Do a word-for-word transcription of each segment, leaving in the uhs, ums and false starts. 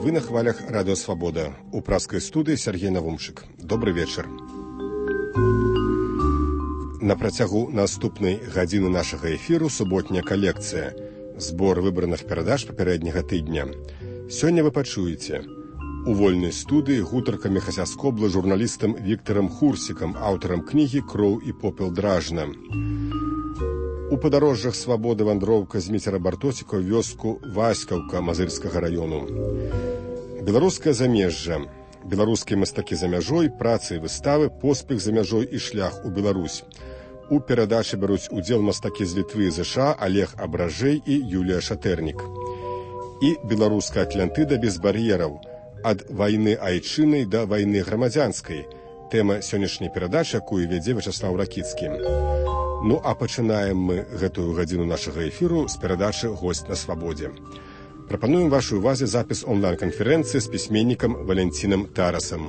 Вы на хвалях Радио Свобода. У пражской студии Сергей Навумчик. Добрый вечер. На працягу наступнай гадзіны нашага эфіру суботняя калекцыя. Збор выбраных перадач папярэдняга тыдня. Сёння вы пачуеце у вольнай студыі гутарка Міхася Скобла журналістам Віктарам Хурсікам, аўтарам кнігі «Кроў і попел дражна». У падарожжах свабоды вандроўка Зміцера Бартосіка ў вёску Васькаўка Мазырскага раёну. Беларускае замежжа. Беларускія мастакі за мяжой, працы і выставы, поспех за мяжой і шлях у Беларусь. У перадачы бяруць удзел мастакі з Літвы і ЗША Олег Абражэй і Юлія Шатэрнік. І беларуская Атлантыда без бар'ераў. Ад вайны айчыннай да вайны грамадзянскай. Тэма сённяшняй перадачы, якую вядзе Вячаслаў Ракіцкі. Ну, а пачынаем мы гэтую гадзіну нашага эфіру з перадачы «Госць на свабодзе». Прапануем вашай увазе запіс онлайн-канферэнцыі з пісьменнікам Валянцінам Тарасам.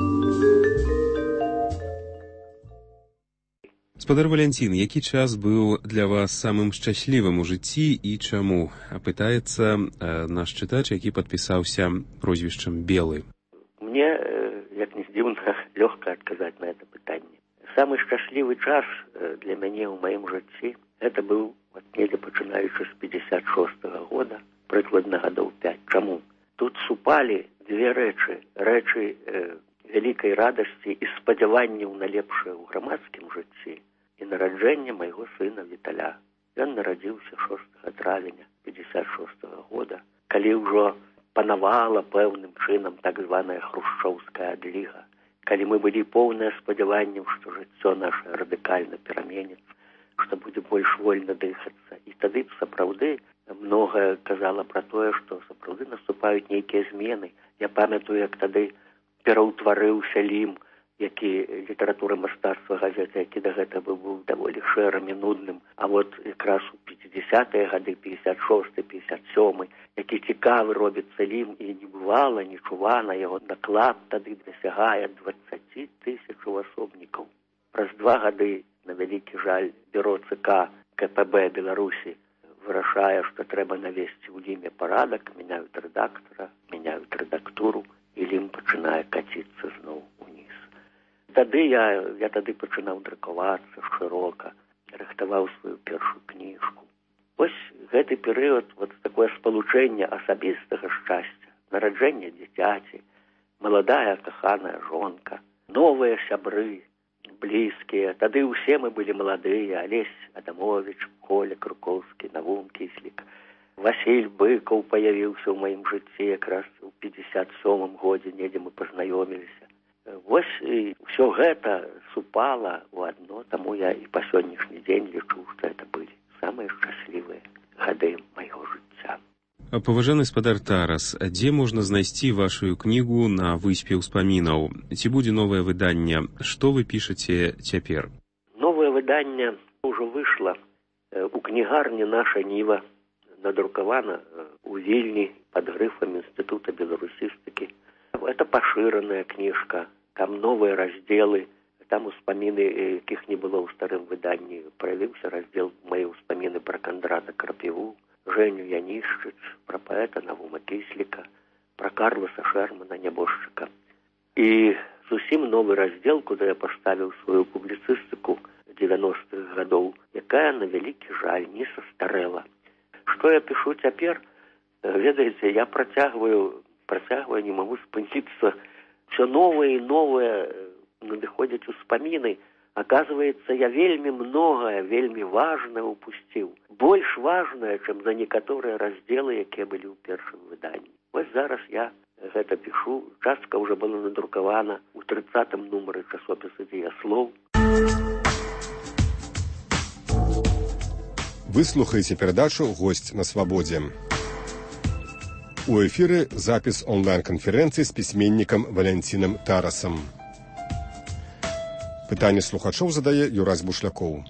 Спадар Валянцін, які час быў для вас самым шчаслівым у жыцці і чаму? Пытаецца э, наш чытач, які падпісаўся прозвішчам Белы. Мне, як не здзіўна, лёгка адказаць на это пытанне. Самы шчаслівы час для мяне ў маім жыцці это быў от недзе пачынаючы з пятьдесят шостага года, прыкладна гадоў пяць. Чаму? Тут супалі дзве рэчы, рэчы э, вялікай радасці і спадзяванняў на лепшае ў грамадскім жыцці і нараджэнне майго сына Віталя. Ён нарадзіўся шостага травеня пятьдесят шостага года, калі ўжо панавала пэўным чынам так званая хрушчоўская адліга. Калі мы былі поўныя спадзяванняў, што жыццё наша радыкальна пераменіцца, што будзе больш вольна дыхацца. І тады сапраўды многае казала пра тое, што сапраўды наступаюць нейкія змены. Я памятаю, як тады пераўтварыўся Лім, які літаратура мастацтва газеты, які да гэтага быў даволі шэрым і нудным. А вот якраз у пятидесятыя гады, пятьдесят шосты, пятьдесят сёмы, які цікавы робіцца Лім, і не бывала, не чувана, яго наклад тады дасягае двадцать тысячаў асобнікаў. Праз два гады, на вялікі жаль, бюро ЦК КПБ Беларусі вырашае, што трэба навесці ў Ліме парадак, мяняюць рэдактара, мяняюць рэдактуру, і Лім пачынае каціцца зноў уніз. Тады я, я тады пачынаў друкавацца шырока, рыхтаваў сваю першую кніжку. Вось гэты перыяд, вот такое спалучэнне асабістага шчасця, нараджэнне дзіцяці, маладая каханая жонка, новыя сябры, блізкія. Тады ўсе мы былі маладыя: Алесь Адамович, Коля Крукоўскі, Навум Кіслік. Васіль Быкаў паявіўся ў маім жыцці якраз у пятьдесят сёмым годзе, недзе мы пазнаёміліся. Вось і ўсё гэта супала ў адно, таму я і па сённяшні дзень лічу, што это былі самыя шчаслівыя гады майго жыцця. Паважаны спадар Тарас, дзе можна знайсці вашу кнігу на выспе ўспамінаў? Ці будзе новае выданне? Што вы пішаце цяпер? Новае выданне ўжо выйшла у кнігарні «Наша Ніва», надрукавана у Вільні пад грыфам Інстытута беларусістыкі. Это пашыраная кніжка, там новыя раздзелы, там успаміны, якіх не было ў старым выданні. Праявіўся раздзел «Мае ўспаміны» пра Кандрата Крапіву, Женю Янішчыц, пра паэта Навума Кісліка, пра Карласа Шэрмана Нябожчыка. І зусім новы раздзел, куды я паставіў сваю публіцыстыку дзевяностых гадоў, якая, на вялікі жаль, не састарэла. Што я пішу цяпер? Ведаеце, я працягваю, працягваю, не магу спыніцца. Все новое и новое надыходзяць успаміны. Оказывается, я вельмі многае, вельмі важнае упусціў. Больш важнае, чым за некаторыя раздзелы, якія былі ў першым выданні. Вось зараз я гэта пішу. Частка ўжо была надрукавана ў трыццатым нумары часопіса «Дзеяслоў». Вы слухаеце перадачу «Госць на свабодзе». У эфіры запіс онлайн-канферэнцыі з пісьменнікам Валянцінам Тарасам. Пытанне слухачоў задае Юрась Бушлякоў.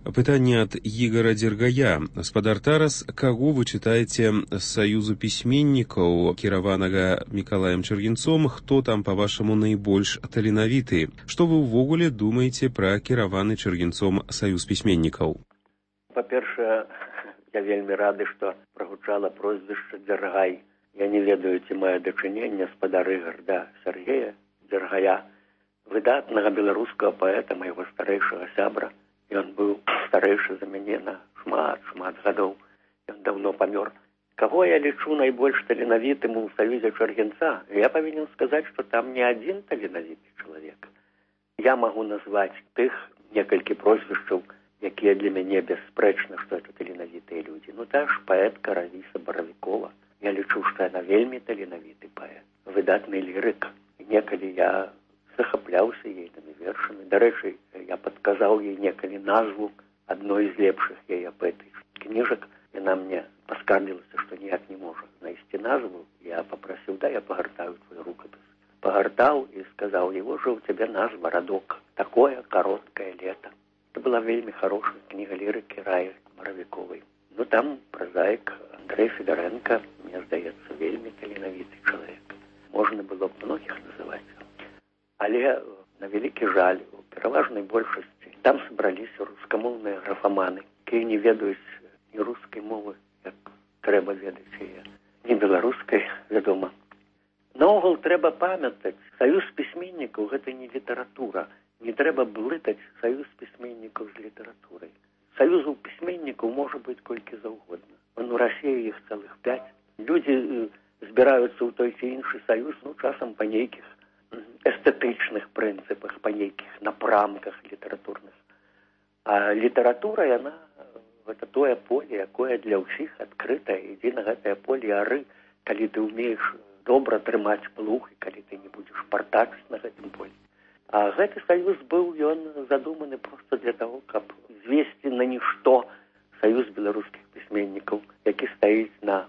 Пытанне ад Ігара Дзергая. Спадар Тарас, каго вы чытаеце з Саюзу пісьменнікаў, кіраванага Мікалаем Чэргінцом, хто там, па-вашаму, найбольш таленавіты? Што вы ўвогуле думаеце пра кіраваны Чэргінцом Саюз пісьменнікаў? Па-першае, я вельмі рады, што прагучала прозвішча Дзергай. Я не ведаю, ці мае дачыненне спадар Ігар да Сяргея Дзергая, выдатнага беларускага паэта, майго старэйшага сябра. Ён быў старэйшы за мяне на шмат-шмат гадоў. Ён даўно памёр. Каго я лічу найбольш таленавітым у Саюзе Чэргінца? Я павінен сказаць, што там не адзін таленавіты чалавек. Я магу назваць тых некалькі прозвішчаў, якія для мяне бясспрэчна, што это таленавітыя людзі. Ну та ж паэтка Равіса Баравікова. Я лічу, што яна вельмі таленавіты паэт. Выдатны лірык. Некалі я захапляўся ейнымі вершамі. Дарэчы, я падказаў ей некалі назву адной з лепшых яе паэтычных кніжак. Яна мне паскардзілася, што ніяк не можа знайсці назву. Я папрасіў, да, я пагартаю твой рукапіс. Пагартаў і сказаў, его же у цябе назва «Радок». Такое кароткае лета. Это была вельмі хорошая кніга лірыкі Раі Баравіковай. Ну там празаік Андрэй Федарэнка, мне здаецца, вельмі таленавіты чалавек. Можна было б многіх называць. Але, на вялікі жаль, у пераважнай большасці там сабраліся рускамоўныя графаманы, якія не ведаюць ні рускай мовы, як трэба ведаць яе, ні беларускай, вядома. Наогул трэба памятаць, саюз пісьменнікаў – гэта не літаратура. Не трэба блытаць саюз пісьменнікаў з літаратурай. Саюзаў пісьменнікаў можа быць колькі заўгодна. У Расіі іх цэлых пяць. Людзі збіраюцца ў той ці іншы саюз, ну, часам па нейкіх эстэтычных прынцыпах, па нейкіх напрамках літаратурных. А літаратура, яна, гэта тое поле, якое для ўсіх адкрытае. Ідзі на гэтае поле ары, калі ты ўмееш добра трымаць плуг, і калі ты не будзеш партачыць на гэтым поле. А гэты саюз быў, ён задуманы проста для таго, каб звесці на нішто саюз беларускіх пісьменнікаў, які стаіць на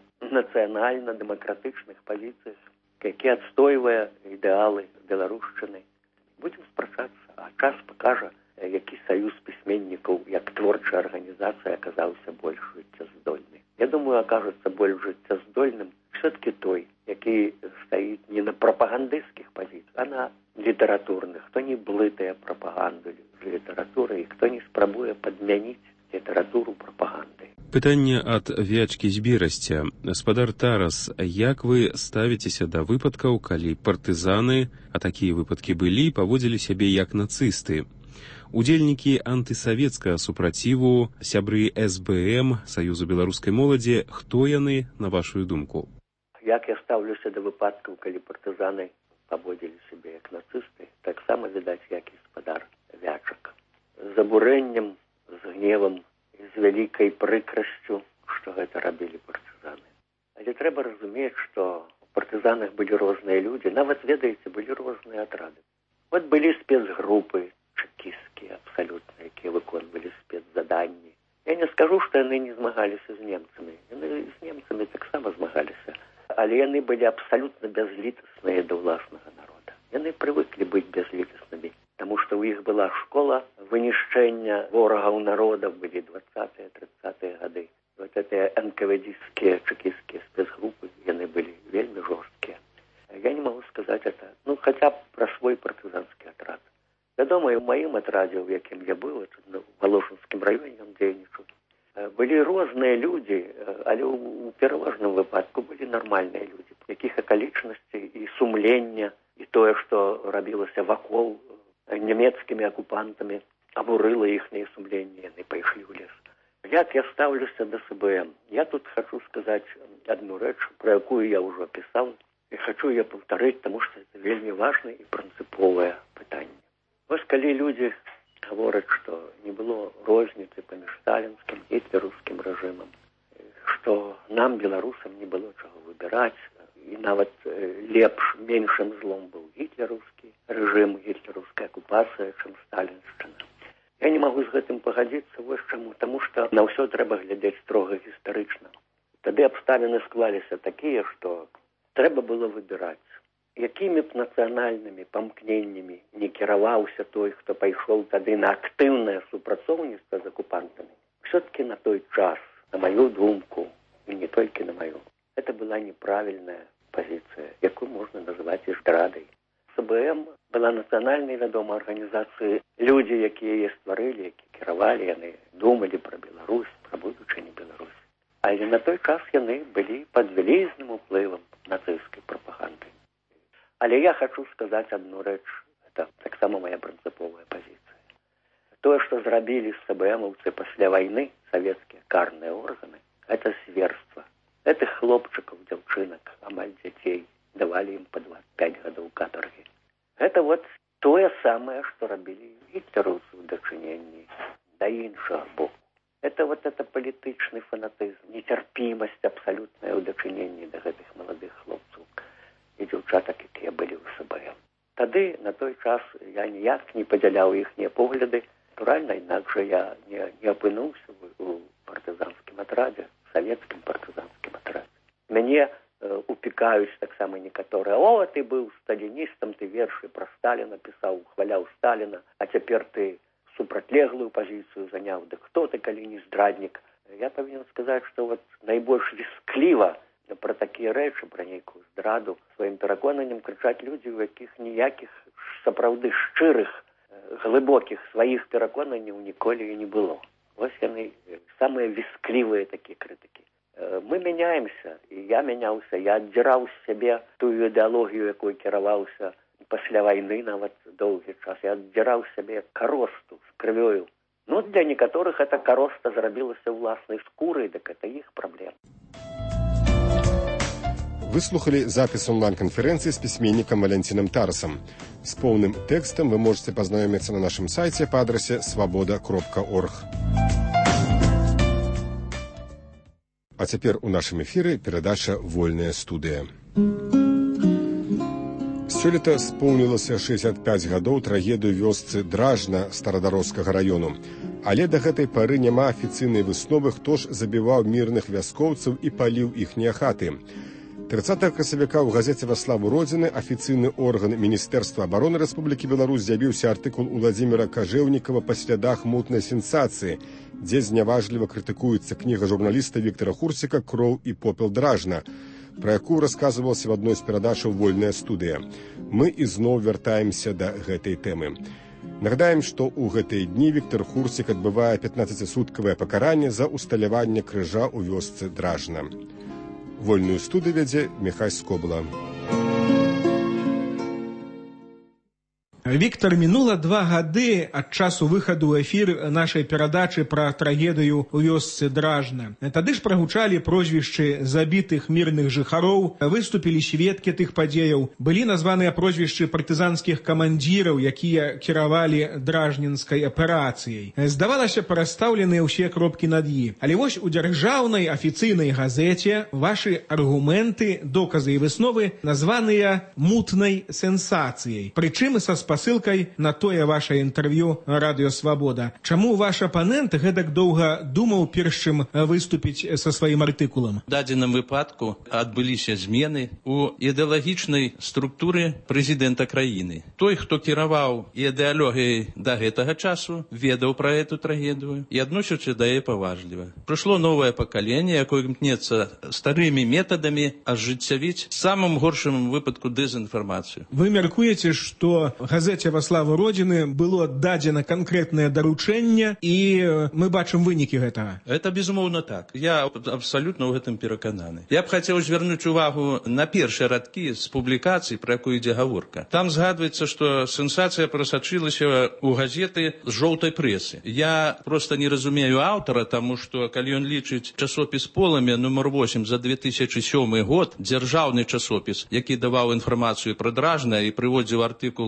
нацыянальна-дэмакратычных пазіцыях, які адстойвае ідэалы беларушчыны. Будзем спрачацца, а час пакажа, які саюз пісьменнікаў, як творчая арганізацыя, аказаўся больш жыццяздольны. Я думаю, акажацца больш жыццяздольным все-таки той, які стаіць не на прапагандысцкіх пазіцыях, а на літаратурных, хто не блытае прапаганду з літаратурай, хто не спрабуе падмяніць літаратуру прапагандай. Пытанне ад Вячкі з Берасця. Спадар Тарас, як вы ставіцеся да выпадкаў, калі партызаны, а такія выпадкі былі, паводзілі сябе як нацысты? Удзельнікі антысавецкага супраціву, сябры эс бэ эм, Саюзу беларускай моладзі, хто яны, на вашу думку? Як я стаўлюся да выпадкаў, калі партызаны паводзілі сябе як нацысты, таксама відаць, як і спадар Вячак. З абурэннем, з гневам, з вялікай прыкрасцю, што гэта рабілі партызаны. Але трэба разумець, што у партызанах былі розныя людзі, нават, ведаеце, былі розныя атрады. Вот былі спецгрупы чэкісцкія, абсалютна, якія выконвалі спецзаданні. Я не скажу, што яны не змагаліся з немцамі. Яны з немцамі таксама змагаліся. Але яны былі абсалютна бязлітасныя да ўласнага народа. Яны прывыклі быць бязлітаснымі, таму што ў іх была школа вынішчэння ворагаў народаў, былі двадцатыя трыццатыя гады. Вот гэтыя эн ка вэ дзістскія чэкісцкія спецгрупы, яны былі вельмі жорсткія. Я не магу сказаць это, ну, хаця б пра свой партызанскі атрад. Вядома, і ў маім атрадзе, у якім я быў, в Валошынскім раёне, ён дзейнічаў, былі розныя людзі, але ў пераважным выпадку былі нармальныя людзі, якіх акалічнасцей і сумлення, і тое, што рабілася вакол нямецкімі акупантамі, абурыла іхняе сумленне, яны пайшлі ў лес. Як я стаўлюся да эс бэ эм? Я тут хачу сказаць адну рэч, пра якую я ўжо пісаў, і хачу я паўтарыць, таму што це вельмі важнае і прынцыповае пытанне. Вось калі людзі гавораць, што не было розніцы паміж сталінскім і гітлераўскім рэжымам, што нам, беларусам, не было чаго выбіраць, і нават лепш, меншым злом быў гітлераўскі рэжым, гітлераўская акупацыя, чым сталіншчына. Я не магу з гэтым пагадзіцца, вось чаму, таму што на ўсё трэба глядзець строга гістарычна. Тады абставіны склаліся такія, што трэба было выбіраць. якімі б нацыянальнымі памкненнямі не кіраваўся той, хто пайшоў тады на актыўнае супрацоўніцтва з акупантамі, все-таки на той час, на мою думку, і не толькі на маю, это была неправільная пазіцыя, якую можна называць і здрадай. СБМ была нацыянальнай, вядома, арганізацыяй. Людзі, якія яе стварылі, якія кіравалі, яны думалі пра Беларусь, пра будучыню Беларусі. Але на той час яны былі пад вялізным уплывам нацысцкай прапаганды. Але я хочу сказаць одну рэч, это таксама моя прынцыповая пазіцыя. Тое, што зрабілі СБМаўцы пасля вайны, савецкія карныя органы, это зверства. Этых хлопчыкаў, дзяўчынак, амаль дзяцей, давалі ім па двадцять пять гадоў катаргі. Это вот тое самае, што рабілі гітлераўцы ў дачыненні да іншага боку. Это вот это палітычны фанатызм, нецярпімасць абсалютная ў дачыненні да гэтых маладых хлопцаў і дзяўчатак, якія былі ў СБМ. Тады, на той час, я ніяк не падзяляў іхнія погляды. Натуральна, інакш я не, не апынуўся у партызанскім атрадзе, савецкім партызанскім атрадзе. Мяне упікаюць таксама некаторыя. О, ты быў сталіністам, ты вершы пра Сталіна пісаў, хваляў Сталіна, а цяпер ты супрацьлеглую пазіцыю заняў. Дык хто ты, калі не здраднік? Я павінен сказаць, што вот найбольш віскліва пра такія рэчы, пра нейкую здраду, сваім пераконаннем крычаць людзі, у якіх ніякіх сапраўды шчырых, глыбокіх сваіх пераконанняў ніколі і не было. Вось яны самыя вісклівыя такія крытыкі. Мы мяняемся, і я мяняўся, я аддзіраў з сябе тую ідэалогію, якой кіраваўся пасля вайны нават доўгі час. Я аддзіраў сябе каросту з крывёю. Ну, для некаторых эта кароста зрабілася ўласнай скурай, дык это іх праблема. Вы слухали запіс онлайн-канферэнцыі з пісьменнікам Валянцінам Тарасам. З поўным тэкстам вы можете пазнаёміцца на нашым сайце па адрасе свабода кропка орг. А цяпер у нашым эфіры перадача «Вольная студыя». Сёлета споўнілася шэсцьдзесят пяць гадоў трагедыю вёсцы Дражна старадароцкага раёну. Але да гэтай пары няма афіцыйнай высновы, хто ж забіваў мірных вяскоўцаў і паліў іхнія хаты. трыццатага красавіка ў газеце «Во славу Родзіны» афіцыйны орган Міністэрства абароны Рэспублікі Беларусь з'явіўся артыкул Уладзіміра Кажэўнікава па слядах мутнай сенсацыі, дзе зняважліва крытыкуецца кніга журналіста Віктара Хурсіка «Кроў і попел Дражна», пра якую расказвалася в адной з перадачаў «Вольная студыя». Мы ізноў вяртаемся да гэтай тэмы. Нагадаем, што ў гэтыя дні Віктар Хурсік адбывае пятнаццацісуткавае пакаранне за усталяванне крыжа ў вёсцы Дражна. Вольную студию вядзе Михай Скобла. Віктор, мінула два гады ад часу выхаду ў эфір нашай перадачы пра трагедыю ў вёсцы Дражна. Тады ж прагучалі прозвішчы забітых мірных жыхароў, выступілі сведкі тых падзеяў, былі названыя прозвішчы партызанскіх камандзіраў, якія кіравалі дражнінскай аперацыяй. Здавалася, перастаўленыя ўсе кропкі над «і». Але вось у дзяржаўнай афіцыйнай газеце вашы аргументы, доказы і высновы названыя мутнай сенсацыяй. Прычым са спасылкай спасылкай на тое ваше інтэрв'ю «Радыё Свабода». Чаму ваш апанент гэтак доўга думаў, перш чым выступіць са сваім артыкулам? У дадзеным выпадку адбыліся змены ў ідэалагічнай структуры прэзідэнта краіны. Той, хто кіраваў ідэалогіяй да гэтага часу, ведаў пра эту трагедыю і адносіўся да яе паважліва. Прыйшло новае пакаленне, якое імкнецца старымі метадамі ажыццявіць самым горшым выпадку дэзінфармацыю. Вы мяркуеце, што газеце «Во славу Родзіны» было дадзена канкрэтнае даручэнне, і мы бачым вынікі гэтага. Это, безумоўна, так. Я абсалютна ў гэтым перакананы. Я б хацеў звярнуць увагу на першыя радкі з публікацый, пра якую ідзе гаворка. Там згадваецца, што сенсацыя прасачылася ў газеты з жоўтай прэсы. Я проста не разумею аўтара, таму што, калі ён лічыць часопіс «Полымя» нумар восем за две тысячы сёмы год, дзяржаўны часопіс, які даваў інфармацыю пра Дражна і прыводзіў артыкул пісьменніка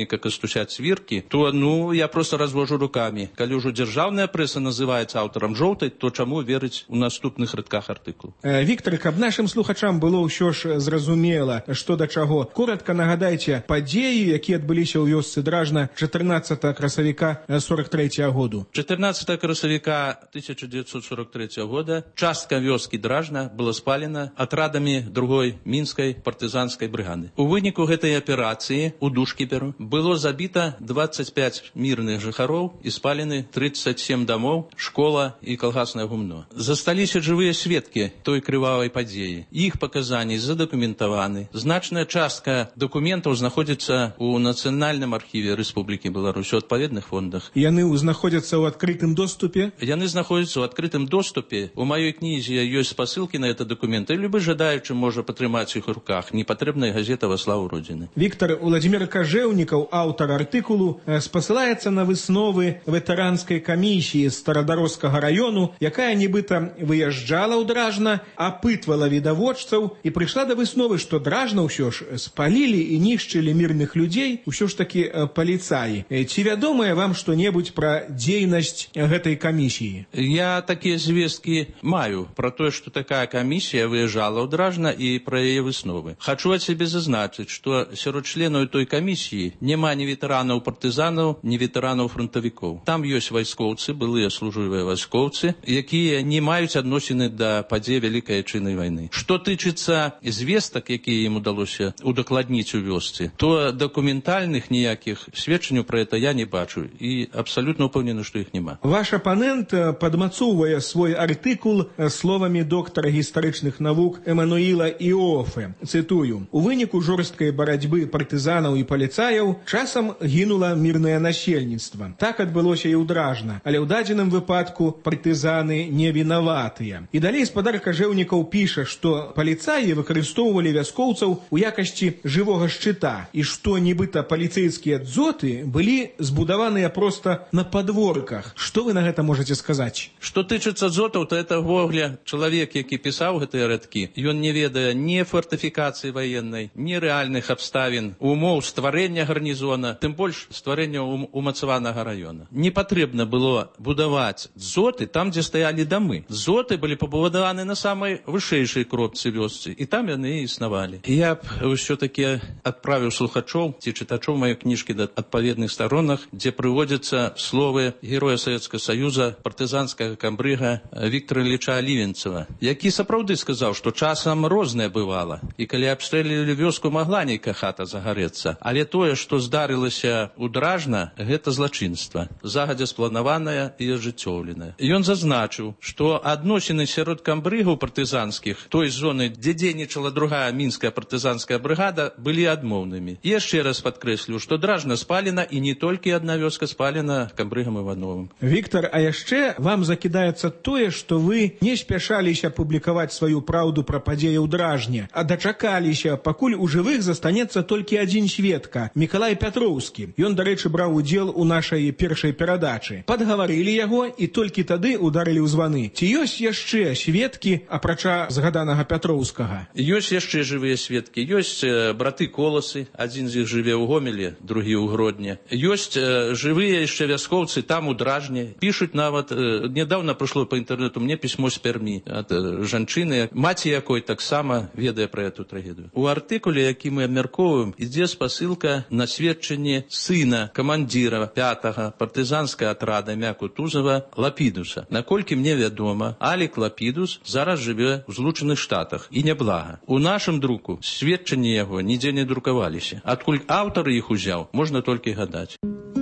пісьменніка Кастуся Цвіркі, то, ну, я просто развожу руками. Калі ўжо дзяржаўная прэса называецца аўтарам жоўтай, то чаму верыць у наступных радках артыкулу? Віктор, каб нашым слухачам было ўсё ж зразумела, што да чаго, коротка нагадайце падзеі, якія адбыліся ў вёсцы Дражна чатырнаццатага красавіка сорок трэцяга году. чатырнаццатага красавіка тысяча девятьсот сорок третьего года частка вёскі Дражна была спалена атрадамі другой мінскай партызанскай брыгады. У выніку гэтай аперацыі у Душкіперу было забіта двадцать пять мірных жыхароў і спалены тридцать семь дамоў, школа і калгаснае гумно. Засталіся жывыя сведкі той крывавай падзеі. Іх паказанні задакументаваны. Значная частка дакументаў знаходзіцца ў Нацыянальным архіве Рэспублікі Беларусь у адпаведных фондах. Яны знаходзяцца ў адкрытым доступе? Яны знаходзяцца ў адкрытым доступе. У маёй кнізе ёсць спасылкі на это документы. Любы жадаючы можа патрымаць іх у руках. Непатрэбная газета «Во славу Родины». Віктор Уладзімір Кажэўнікаў, аўтар артыкулу, спасылаецца на высновы ветэранскай камісіі Старадарожскага раёну, якая нібыта выязджала ў Дражна, апытвала відавочцаў і прыйшла да высновы, што Дражна ўсё ж спалілі і нішчылі мірных людзей ўсё ж такі паліцаі. Ці вядомае вам што-небудзь пра дзейнасць гэтай камісіі? Я такія звесткі маю про тое, што такая камісія выязджала ў Дражна і пра яе высновы. Хачу ад сябе зазначыць, што сярод членаў той камісіі няма ні ветэранаў партызанаў, ні ветэранаў фронтавікоў. Там ёсць вайскоўцы, былыя службовыя вайскоўцы, якія не маюць адносіны да падзей Вялікай Айчыннай вайны. Што тычыцца звестак, якія ім удалося удакладніць у вёсцы, то дакументальных ніякіх сведчанняў пра гэта я не бачу і абсалютна ўпэўнены, што іх няма. Ваш апанент падмацоўвае свой артыкул словамі доктара гістарычных навук Эмануіла Іофе. Цытую: «У выніку жорсткай барацьбы партызанаў і паліцаяў часам гінула мірнае насельніцтва. Так адбылося і ў Дражна, але ў дадзеным выпадку партызаны не вінаватыя». І далей спадар Кажэўнікаў піша, што паліцаі выкарыстоўвалі вяскоўцаў у якасці жывога шчыта і што нібыта паліцэйскія дзоты былі збудаваныя проста на падворках. Што вы на гэта можаце сказаць? Што тычыцца дзотаў, то это ввогуле чалавек, які пісаў гэтыя радкі, ён не ведае ні фортыфікацыі ваеннай, ні рэальных абставін, умоў стварэння гарнізона, тым больш стварэння умацаванага раёна. Не патрэбна было будаваць дзоты там, дзе стаялі дамы. Дзоты былі пабудаваны на самай вышэйшай кропцы вёсцы, і там яны існавалі. Я б ўсё-такі адправіў слухачоў ці чытачоў маёй кніжкі да адпаведных сторонах, дзе прыводзяцца словы героя Савецкага Саюза, партызанскага камбрыга Віктора Ілліча Алівенцева, які сапраўды сказаў, што часам рознае бывала, і калі абстрэлілі вёску, магла нейкая хата загарэцца. Але тое, што здарылася ў Дражна, гэта злачынства, загадзя спланаванае і ажыццёўленае. Ён зазначыў, што адносіны сярод камбрыгаў партызанскіх той зоны, дзе дзейнічала другая мінская партызанская брыгада, былі адмоўнымі. І яшчэ раз падкрэслю, што Дражна спалена, і не толькі адна вёска спалена камбрыгам Івановым. Віктор, а яшчэ вам закідаецца тое, што вы не спяшаліся публікаваць сваю праўду пра падзеі ў Дражне, а дачакаліся, пакуль у жывых застанецца толькі адзін сведка, Мікалай Пятроўскі. Ён, дарэчы, браў удзел у нашай першай перадачы. Падгаварылі яго і толькі тады ударылі ў званы. Ці ёсць яшчэ сведкі, апрача згаданага Пятроўскага? Ёсць яшчэ жывыя сведкі. Ёсць э, браты Коласы, адзін з іх жыве ў Гомелі, другі ў Гродні. Ёсць э, жывыя яшчэ вяскоўцы там у Дражне. Пішуць нават, э, нядаўна прыйшло па інтэрнету мне пісьмо з Пермі ад э, жанчыны, маці якой таксама ведае пра эту трагедыю. У артыкуле, які мы абмяркоўваем, ідзе спасылка на сведчанне сына камандзіра пятага партызанскага атрада імя Кутузова Лапідуса. Наколькі мне вядома, Алік Лапідус зараз жыве ў Злучаных Штатах і няблага. У нашым друку сведчанні яго нідзе не друкаваліся. Адкуль аўтар іх узяў, можна толькі гадаць.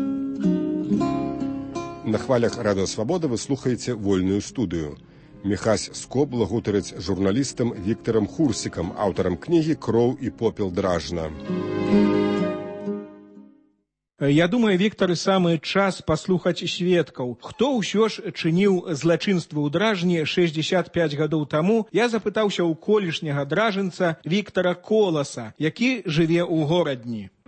На хвалях Радыё Свабода вы слухаеце вольную студыю. Міхась Скобла гутарыць з журналістам Віктарам Хурсікам, аўтарам кнігі «Кроў і попел Дражна». Я думаю, Віктор, самы час паслухаць сведкаў. Хто ўсё ж чыніў злачынствы ў Дражні шэсцьдзесят пяць гадоў таму, я запытаўся ў колішняга дражынца Віктара Коласа, які жыве ў горадні.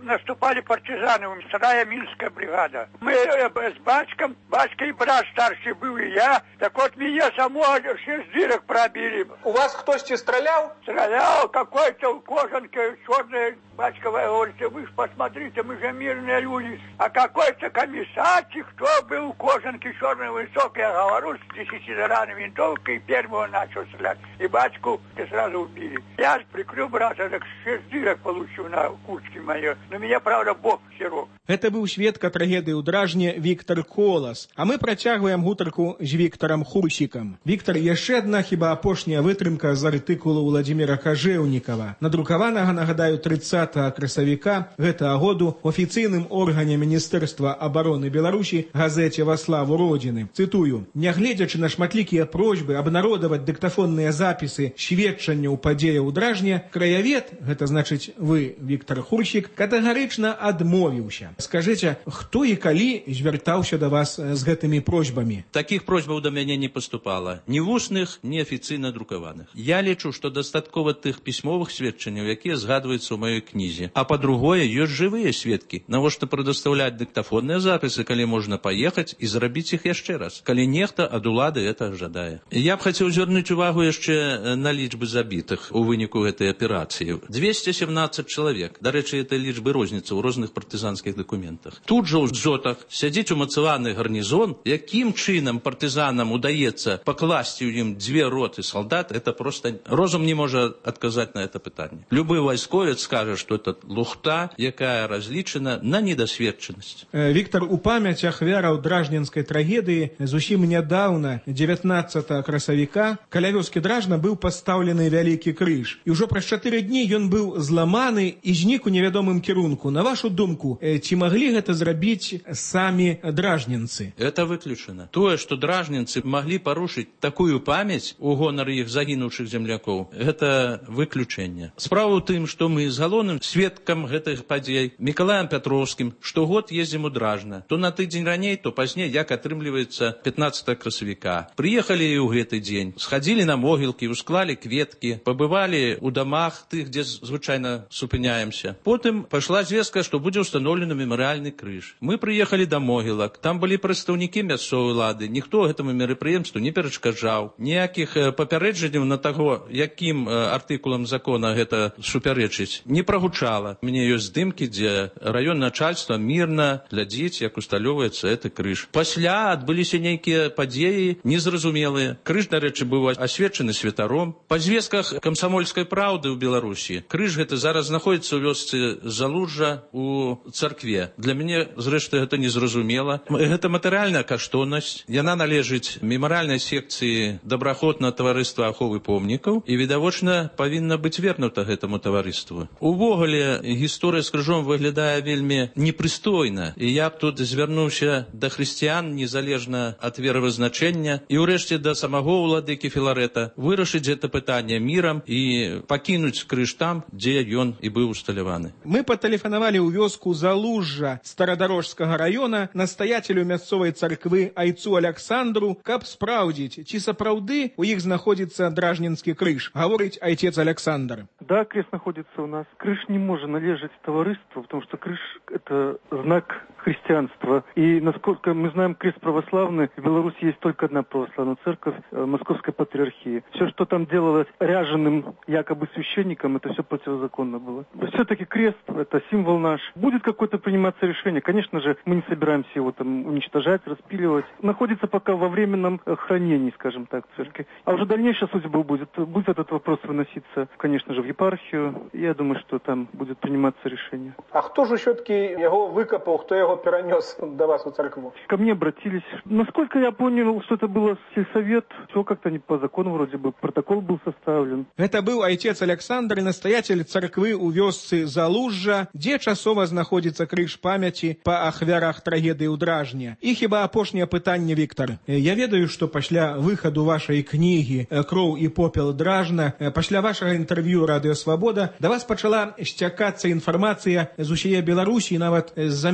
наступали партизаны, вторая Минская бригада. Мы с батьком, батька и брат старший был, и я. Так вот, меня само шесть дырок пробили. У вас кто-то стрелял? Стрелял какой-то в кожанке черной. Батька говорит, вы же посмотрите, мы же мирные люди. А какой-то комиссарчик, кто был в кожанке черной высокой, я говорю, с десятидранной винтовкой, первого начал стрелять. И батьку сразу убили. Я прикрыл брата, так шесть дырок получил на куртке моей. Но меня, правда, Бог сирок. Это быў сведка трагедыі ў Дражне Віктор Колас. А мы працягваем гутарку з Віктарам Хурсікам. Віктор, яшчэ адна хіба апошняя вытрымка з артыкулу Владзіміра Кажэўнікава, надрукаванага, нагадаю, трыццатага красавіка гэтага году у афіцыйным органе Міністэрства абароны Беларусі газеце «Во славу Родины». Цытую: «Нягледзячы на шматлікія просьбы абнародаваць дыктафонныя запісы сведчанняў падзеяў у Дражне, краявед, гэта значыць вы, Віктор Хурсік, катэгарычна адмовіўся. Скажыце, хто і калі звяртаўся да вас з гэтымі просьбамі?» Такіх просьбаў да мяне не паступала. Ні вусных, ні афіцыйна друкаваных. Я лічу, што дастаткова тых пісьмовых сведчанняў, якія згадваюцца ў маёй кнізе. А па-другое, ёсць жывыя сведкі. Навошта прадастаўляць дыктафонныя запісы, калі можна паехаць і зрабіць іх яшчэ раз, калі нехта ад улады это жадае. Я б хацеў звярнуць увагу яшчэ на лічбы забітых у выніку гэтай аперацыі. двести семнадцать чалавек. Дарэчы, это лічбы розніцы ў розных партызанскіх документах. Тут жа ў дзотах сядзіць умацаваны гарнізон, якім чынам партызанам удаецца пакласці ў ім дзве роты салдат, это просто розум не можа адказаць на это пытанне. Любы вайсковец скажа, што это лухта, якая разлічана на недасведчанасць. Віктор, у памяць ахвяраў дражненскай трагедыі зусім нядаўна, дзевятнаццатага красавіка, каля вёскі Дражна быў пастаўлены вялікі крыж. І ўжо праз чатыры дні ён быў зламаны і знік у невядомым кірунку. На вашу думку, ці маглі гэта зрабіць самі дражненцы? Это выключана. Тое, што дражненцы маглі парушыць такую памяць у гонар іх загінуўшых землякоў, гэта выключэнне. Справа ў тым, што мы з галоўным сведкам гэтых падзей Мікалаем Пятроўскім штогод ездзім у Дражна. То на тыдзень раней, то пазней, як атрымліваецца пятнаццатага красавіка. Прыехалі і ў гэты дзень, схадзілі на могілкі, усклалі кветкі, пабывалі ў дамах тых, дзе звычайна супыняемся. Потым пайшла звестка, што будзе ўстаноўлены мемарыяльны крыж. Мы прыехалі да могілак, там былі прадстаўнікі мясцовай улады, ніхто гэтаму мерапрыемству не перашкаджаў. Ніякіх папярэджанняў на таго, якім артыкулам закона гэта супярэчыць, не прагучала. У мяне ёсць здымкі, дзе раён начальства мірна глядзіць, як усталёўваецца гэты крыж. Пасля адбыліся нейкія падзеі незразумелыя. Крыж, дарэчы, быў асвечаны святаром. Па звестках камсамольскай праўды ў Беларусі крыж гэта зараз знаходзіцца ў вёсцы Залужжа у царкве. Для мяне, зрэшты, гэта незразумела. Гэта матэрыяльная каштоўнасць. Яна належыць мемарыяльнай секцыі добраахвотнага таварыства аховы помнікаў і, відавочна, павінна быць вернута гэтаму таварыству. Увогуле, гісторыя з крыжом выглядае вельмі непрыстойна. І я б тут звярнуўся да хрысціян, незалежна ад веравызначэння, і ўрэшце да самого ўладыкі Філарэта вырашыць гэта пытанне мірам і пакінуць крыж там, дзе ён і быў усталяваны. Мы патэлефанавалі ў вёску Залужжа Старадарожскага раёна настаяцелю мясцовай царквы айцу Аляксандру, каб спраўдзіць, ці сапраўды у іх знаходзіцца дражненскі крыж. Гаворыць айцец Александр. Да, крест находится у нас. Крыж не может належать таварыству, потому что крыж – это знак христианства. И, насколько мы знаем, крест православный, в Беларуси есть только одна православная церковь, Московской патриархии. Все, что там делалось ряженым якобы священником, это все противозаконно было. Все-таки крест – это символ наш. Будет какое-то приниматься решение. Конечно же, мы не собираемся его там уничтожать, распиливать. Находится пока во временном хранении, скажем так, в церкви. А уже дальнейшая судьба будет. Будет этот вопрос выноситься, конечно же, в епархию. Я думаю, что там будет приниматься решение. А кто же все-таки его выкопал, кто его перенес до вас в церкву? Ко мне обратились. Насколько я понял, что это было сельсовет, все как-то не по закону вроде бы, протокол был составлен. Это был отец Александр, настоятель церквы у вёсцы Залужжа, где часово знаходится крыж памяти по ахвярах трагедии у Дражне. И хіба апошняе пытанне, Віктор. Я ведаю, что пасля выходу вашей книги «Кроў и попел Дражна», пасля вашего интервью «Радио Свобода», до вас пачала сцякацца інфармацыя з усяе Беларусі і нават з-за мяжы.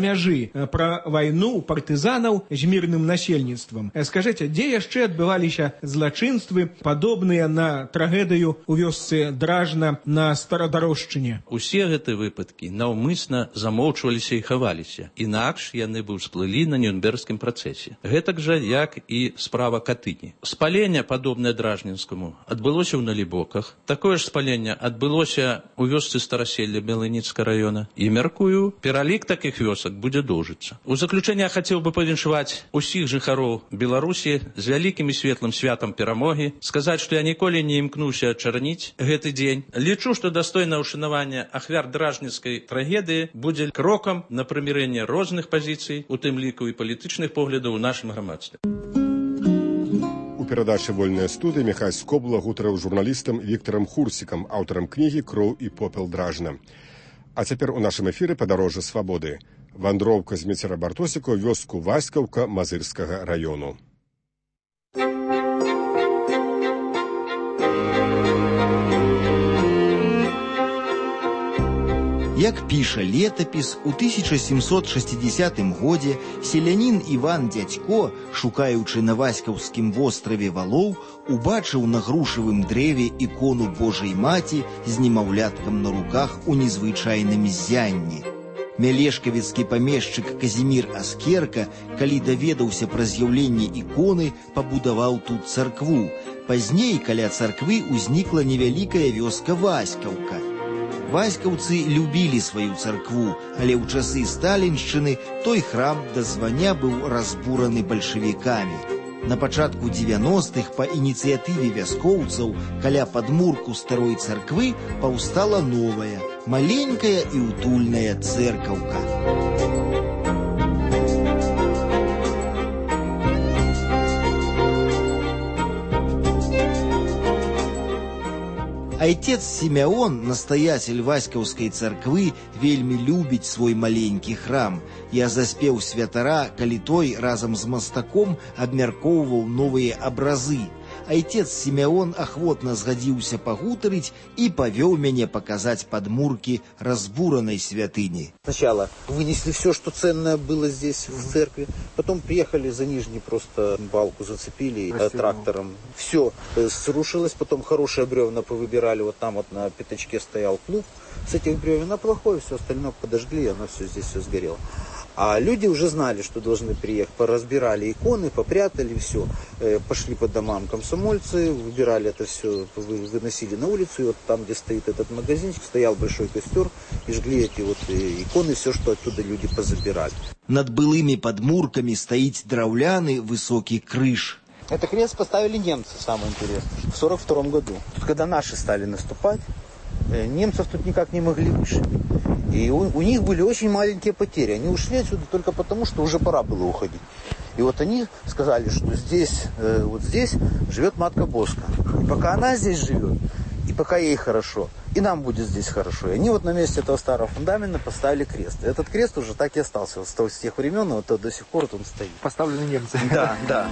гісторыі пра вайну партызанаў з мірным насельніцтвам. Скажыце, дзе яшчэ адбываліся злачынствы, падобныя на трагедыю ў вёсцы Дражна на Старадарожчыне? Усе гэтыя выпадкі наўмысна замоўчваліся і хаваліся. Інакш яны бы ўсплылі на Нюрнбергскім працэсе. Гэтак жа, як і справа Катыні. Спаленне, падобнае Дражнінскаму, адбылося ў Налібоках. Такое ж спаленне адбылося ў вёсцы Стараселля Белыніцкага раёна. І, мяркую, пералік такіх вёсак будзе доўжыцца. У заключэнне я хацеў бы павіншаваць усіх жыхароў Беларусі з вялікім і светлым святам перамогі, сказаць, што я ніколі не імкнуўся ачарніць гэты дзень. Лічу, што дастойнае ўшанаванне ахвяр дражніцкай трагедыі будзе крокам на прымірэнне розных пазіцый, у тым ліку і палітычных поглядаў у нашым грамадстве. У перадачы «Вольная студыя» Міхась Скобла гутарыў з журналістам Віктарам Хурсікам, аўтарам кнігі «Кроў і попел Дражна». А цяпер у нашым эфіры «Падарожжа свабоды». Вандроўка з Мецера Бартосіка ў вёску Васькаўка Мазырскага раёну. Як піша летапіс, у тысяча сямсот шэсцідзесятым годзе селянін Іван Дзядзько, шукаючы на Васькаўскім востраве валоў, убачыў на грушавым дрэве ікону Божай Маці з немаўляткам на руках у незвычайным ззянні. Мялешкавіцкі памешчык Казімір Аскерка, калі даведаўся пра з'яўленне іконы, пабудаваў тут царкву. Пазней каля царквы ўзнікла невялікая вёска Васькаўка. Васькаўцы любілі сваю царкву, але ў часы сталіншчыны той храм да звання быў разбураны бальшавікамі. На пачатку дзевяностых па ініцыятыве вяскоўцаў каля падмурку старой царквы паўстала новая, маленькая і утульная цэркаўка. Отец Сімеон, настоятель Васькаўскай царквы, вельмі любіць свой маленькі храм. Я заспеў святара, калі той разам з мастаком абмяркоўваў новыя абразы. Отец Сімеон ахвотна згадзіўся пагутарыць і павёў мяне показать подмурки разбуранной святыни. Сначала вынесли все, что ценное было здесь в церкви, потом приехали за нижний, просто балку зацепили Красиво. трактором. Все срушилось, потом хорошие бревна повыбирали, вот там вот на пятачке стоял плуг с этих бревен, а плохое все остальное подожгли, и оно все здесь все сгорело. А люди уже знали, что должны приехать, поразбирали иконы, попрятали все, пошли по домам комсомольцы, выбирали это все, выносили на улицу, и вот там, где стоит этот магазинчик, стоял большой костер, и жгли эти вот иконы, все, что оттуда люди позабирали. Над былыми подмурками стоит драўляны высокий крыш. Это крест поставили немцы, самое интересное, в сорок втором году. Когда наши стали наступать, немцев тут никак не могли вышибить. И у, у них были очень маленькие потери. Они ушли отсюда только потому, что уже пора было уходить. И вот они сказали, что здесь, э, вот здесь живет Матка Боска. И пока она здесь живет, и пока ей хорошо, и нам будет здесь хорошо. И они вот на месте этого старого фундамента поставили крест. И этот крест уже так и остался. Вот с тех времен, вот до сих пор вот он стоит. Поставленный немцами. Да, да.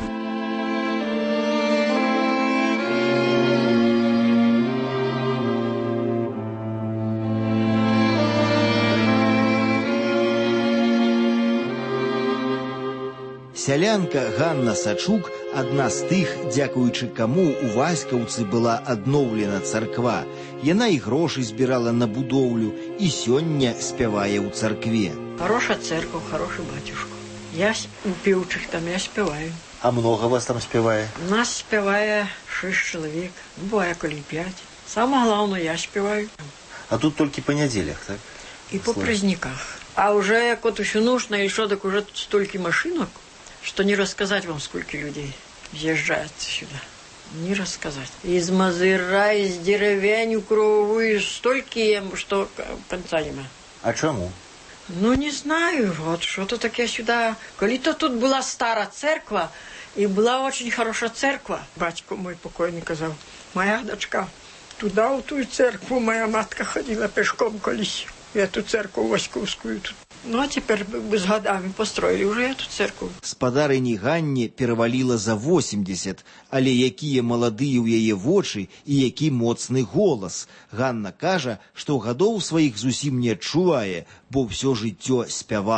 Сялянка Ганна Сачук – адна з тых, дзякуючы каму у Васькаўцы была адноўлена царква. Яна і грошы збірала на будоўлю і сёння спявае ў царкве. Хорошая церковь, хороший батюшка. Я у пеўчых там, я спяваю. А много вас там спявае? Нас спявае шесть человек, бывае коли пять. Самое главное, я спяваю. А тут только по неделях, так? И по праздниках. А уже, как вот еще нужно, и что, так уже тут столько машинок, что не рассказать вам, сколько людей въезжает сюда. Не рассказать. Из Мазыра, из деревень круговую, столько, что конца нема. А чему? Ну, не знаю. Вот что-то таке сюда. Коли-то тут была старая церква, и была очень хорошая церква. Батько мой покойный сказал, моя дочка, туда, в ту церкву, моя матка ходила пешком колись. Эту церковь Васьковскую тут. Ну, а теперь с годами построили уже эту церковь. Спадарыні Ганне пераваліла за восемьдесят, але якія маладыя ў яе вочы і які моцны голас. Ганна кажа, што гадоў сваіх зусім не адчувае, бо ўсё жыццё спявала.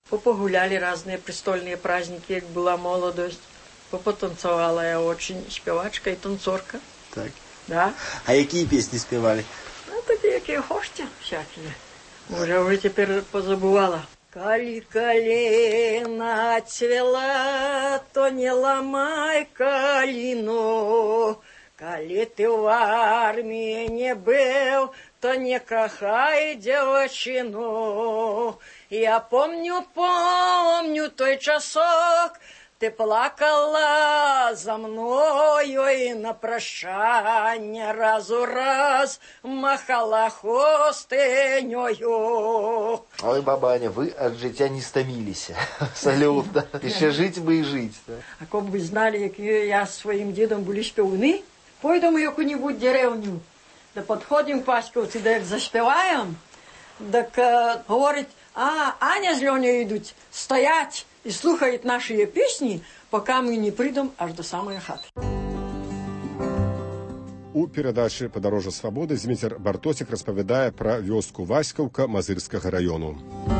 Попогуляли разные престольные праздники, как была молодость. Попотанцевала я очень, спевачка и танцорка. Так. Да. А какие песни спевали? Ну, такие, какие хочете, всякие. Уже уже теперь позабывала. Кали калина цвела, то не ломай калину. Кали ты в армии не был, то не кахай девочину. Я помню, помню той часок, ты плакала за мною и на прощание разу раз махала хостынёю. Ой, бабаня, вы от життя не стомились. Абсолютно. Еще жить бы и жить. А как бы знали, як я с своим дедом были спевны, пойдем в яку-нибудь деревню, да подходим к Васьковці, да як заспеваем, так э, говорить, а Аня с Леней идут стоять и слухают наши песни, пока мы не придем аж до самой хаты. У перадачы «Падарожжа свабоды» Зміцер Бартосік распавядае пра вёску Васькаўка Мазырскага раёну.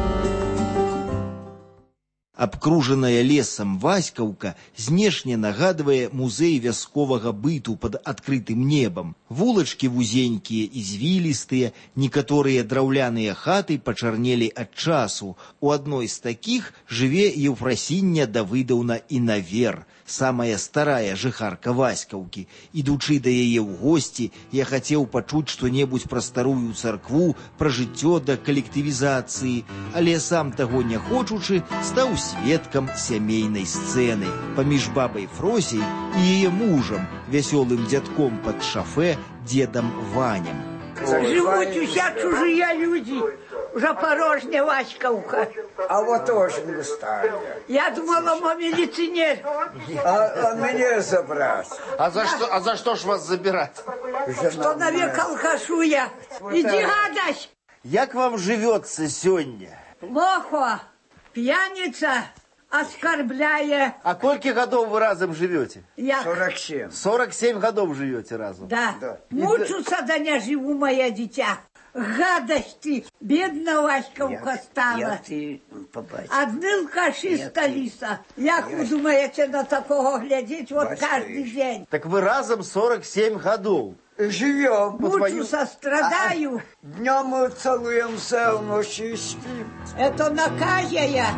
Абкружаная лесам Васькаўка знешне нагадвае музей вясковага быту пад адкрытым небам. Вулачкі вузенькія і звілістыя, некаторыя драўляныя хаты пачарнелі ад часу. У адной з такіх жыве Еўфрасіння Давыдаўна Інавер, самая старая жыхарка Васькаўкі. Ідучы да яе ў госці, я хацеў пачуць што-небудзь пра старую царкву, пра жыццё да калектывізацыі, але сам таго не хочучы, стаў сведкам сямейнай сцэны паміж бабай Фросей і яе мужам, вясёлым дзядком пад шафе, дедам Ваням. Живут уся чужие люди. Запорожня Васьковка. А вот очень густая. Я думала, мой милиционер. А, а меня забрать. А за что, а за что ж вас забирать? Что навек алкашу я. Иди гадать. Як вам живется сегодня? Плохо. Пьяница оскорбляя. А сколько годов вы разом живете? Я... сорок семь. сорок семь годов живете разом? Да. да. Мучуся, да не живу, моя дитя. Гадость ты, бедна Васьковка стала. Я ты побачу. Одни алкаши сталися. Як вы думаете на такого глядеть вот Бачка, каждый день? Так вы разом сорок семь годов. Живем. Мучуся, страдаю. А, днем мы целуемся, ночью спим. Это наказия.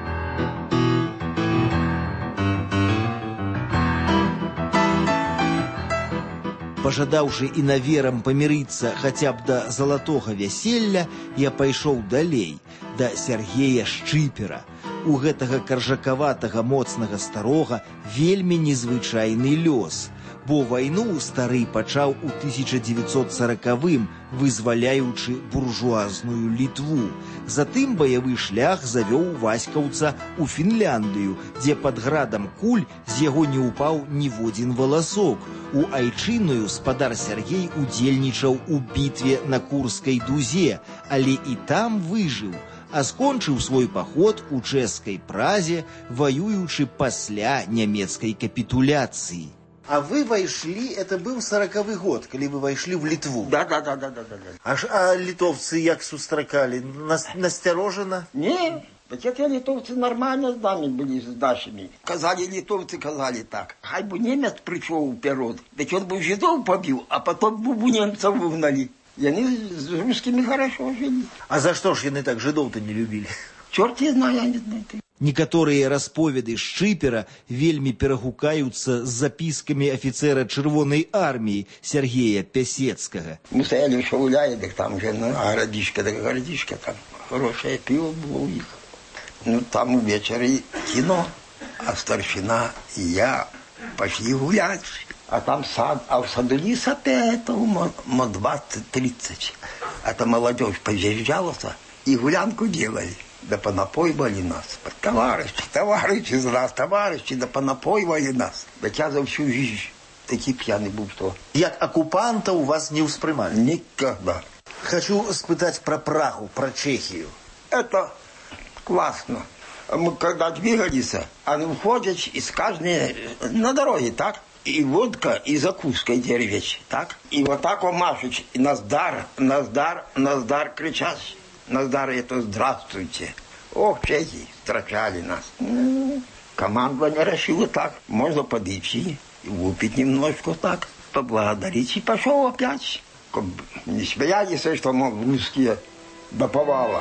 Пажадаўшы інаверам памірыцца хаця б да залатога вяселля, я пайшоў далей, да Сяргея Шчыпера. У гэтага каржакаватага моцнага старога вельмі незвычайны лёс, бо вайну стары пачаў у тысяча дзевяцьсот сорокавым, вызваляючы буржуазную Літву. Затым баявы шлях завёў васькаўца ў Фінляндыю, дзе пад градам куль з яго не ўпаў ніводзін валасок. У айчынную спадар Сяргей удзельнічаў у бітве на Курскай дузе, але і там выжыў, а скончыў свой паход у чэшскай Празе, ваюючы пасля нямецкай капітуляцыі. А вы вошли, это был сороковый год, когда вы вошли в Литву. Да, да, да, да, да, да. А, а литовцы як сустракали? Нас, настороженно? Не, так эти литовцы нормально с нами были, с нашими. Казали литовцы, казали так. Хай бы немец пришел вперед, так он бы жидов побил, а потом бы немцев выгнали. И они с русскими хорошо жили. А за что ж они так жидов-то не любили? Черт я знаю, я не знаю. Некаторыя расповеды Шчыпера вельмі перагукаюцца з запіскамі афіцэра Чырвонай арміі Сергея Пясецкага. Мы стояли в Шауляе, так там же, ну, а городишко, так городишко, там хорошее пиво было у них. Ну, там вечером кино, а старшина и я пошли гулять. А там сад, а в саду лиса этого двадцать-тридцать. Это молодежь позъезжалась и гулянку делали. Да понапойвали нас. Товарищи, товарищи из нас, товарищи, да понапойвали нас. Да я за всю жизнь такий пьяный был, что... Як оккупанта у вас не воспринимали? Никогда. Хочу спытать про Прагу, про Чехию. Это классно. Мы когда двигались, они уходят из каждой... На дороге, так? И водка, и закуска, и деревечь, так? И вот так вот машут, и наздар, наздар, наздар кричат. Наздар это здравствуйте. Ох, чехи встречали нас. Командование решило так, можно подойти, выпить немножко так, поблагодарить и пошел опять. Не смеялись, что мы русские до повала.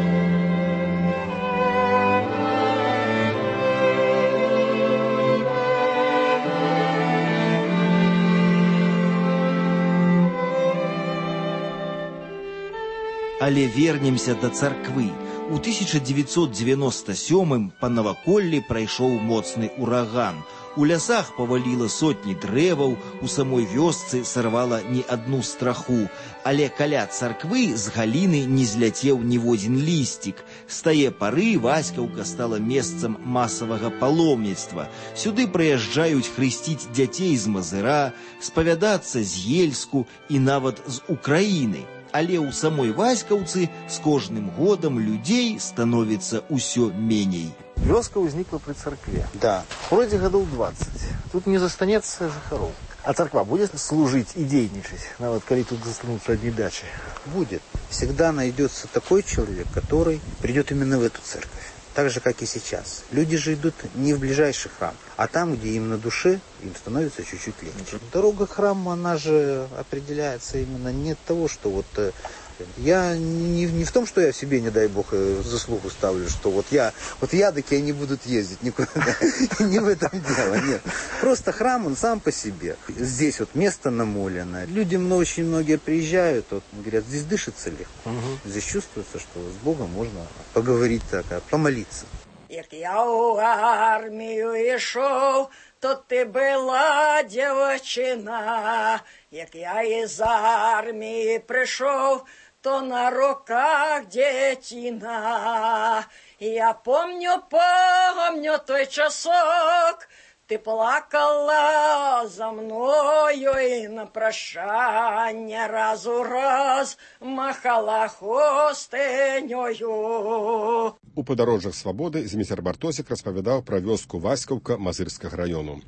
Але вернемся да царквы. У тысяча девятьсот девяносто сёмым па наваколлі прайшоў моцны ураган. У лясах паваліла сотні дрэваў, у самой вёсцы сарвала не адну страху. Але каля царквы з галіны не зляцеў ніводзін лісцік. З тае пары Васькаўка стала месцам масавага паломніцтва. Сюды прыязджаюць хрысціць дзяцей з Мазыра, спавядацца з Ельску і нават з Украіны. Але ў самой Васькаўцы з кожным годам людзей становіцца ўсё меней. Вёска ўзнікла пры царкве. Да. Пройдзе гадоў двадцать. Тут не застанецца жыхароў. А царква будет служить и дейничать, нават коли тут застанутся одни дачи? Будет. Всегда найдется такой человек, который придет именно в эту церковь. Так же, как и сейчас. Люди же идут не в ближайший храм, а там, где им на душе, им становится чуть-чуть легче. Дорога к храму, она же определяется именно не от того, что вот... Я не, не в том, что я себе, не дай бог, заслугу ставлю, что вот я, вот ядыки они будут ездить никуда. Не в этом дело, нет. Просто храм, он сам по себе. Здесь вот место намоленное. Люди очень многие приезжают, вот, говорят, здесь дышится легко. Здесь чувствуется, что с Богом можно поговорить так, помолиться. Як я у армію йшов, то ти була дівчина. Як я із армії прийшов, то на руках дитина. Я помню, помню той часок, ти плакала за мною і на прощання раз у раз махала хустинёю. У падарожжах свабоды Зміцер Бартосік распавядаў пра вёску Васькаўка Мазырскага раёну.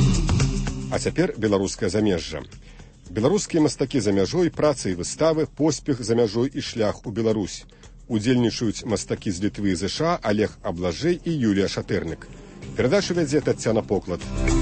А цяпер беларускае замежжа. Беларускія мастакі за мяжой, праца і выставы, поспех за мяжой і шлях у Беларусь. Удзельнічаюць мастакі з Літвы і ЗША Олег Аблажэй і Юлія Шатэрнік. Перадачу вядзе Таццяна Поклад.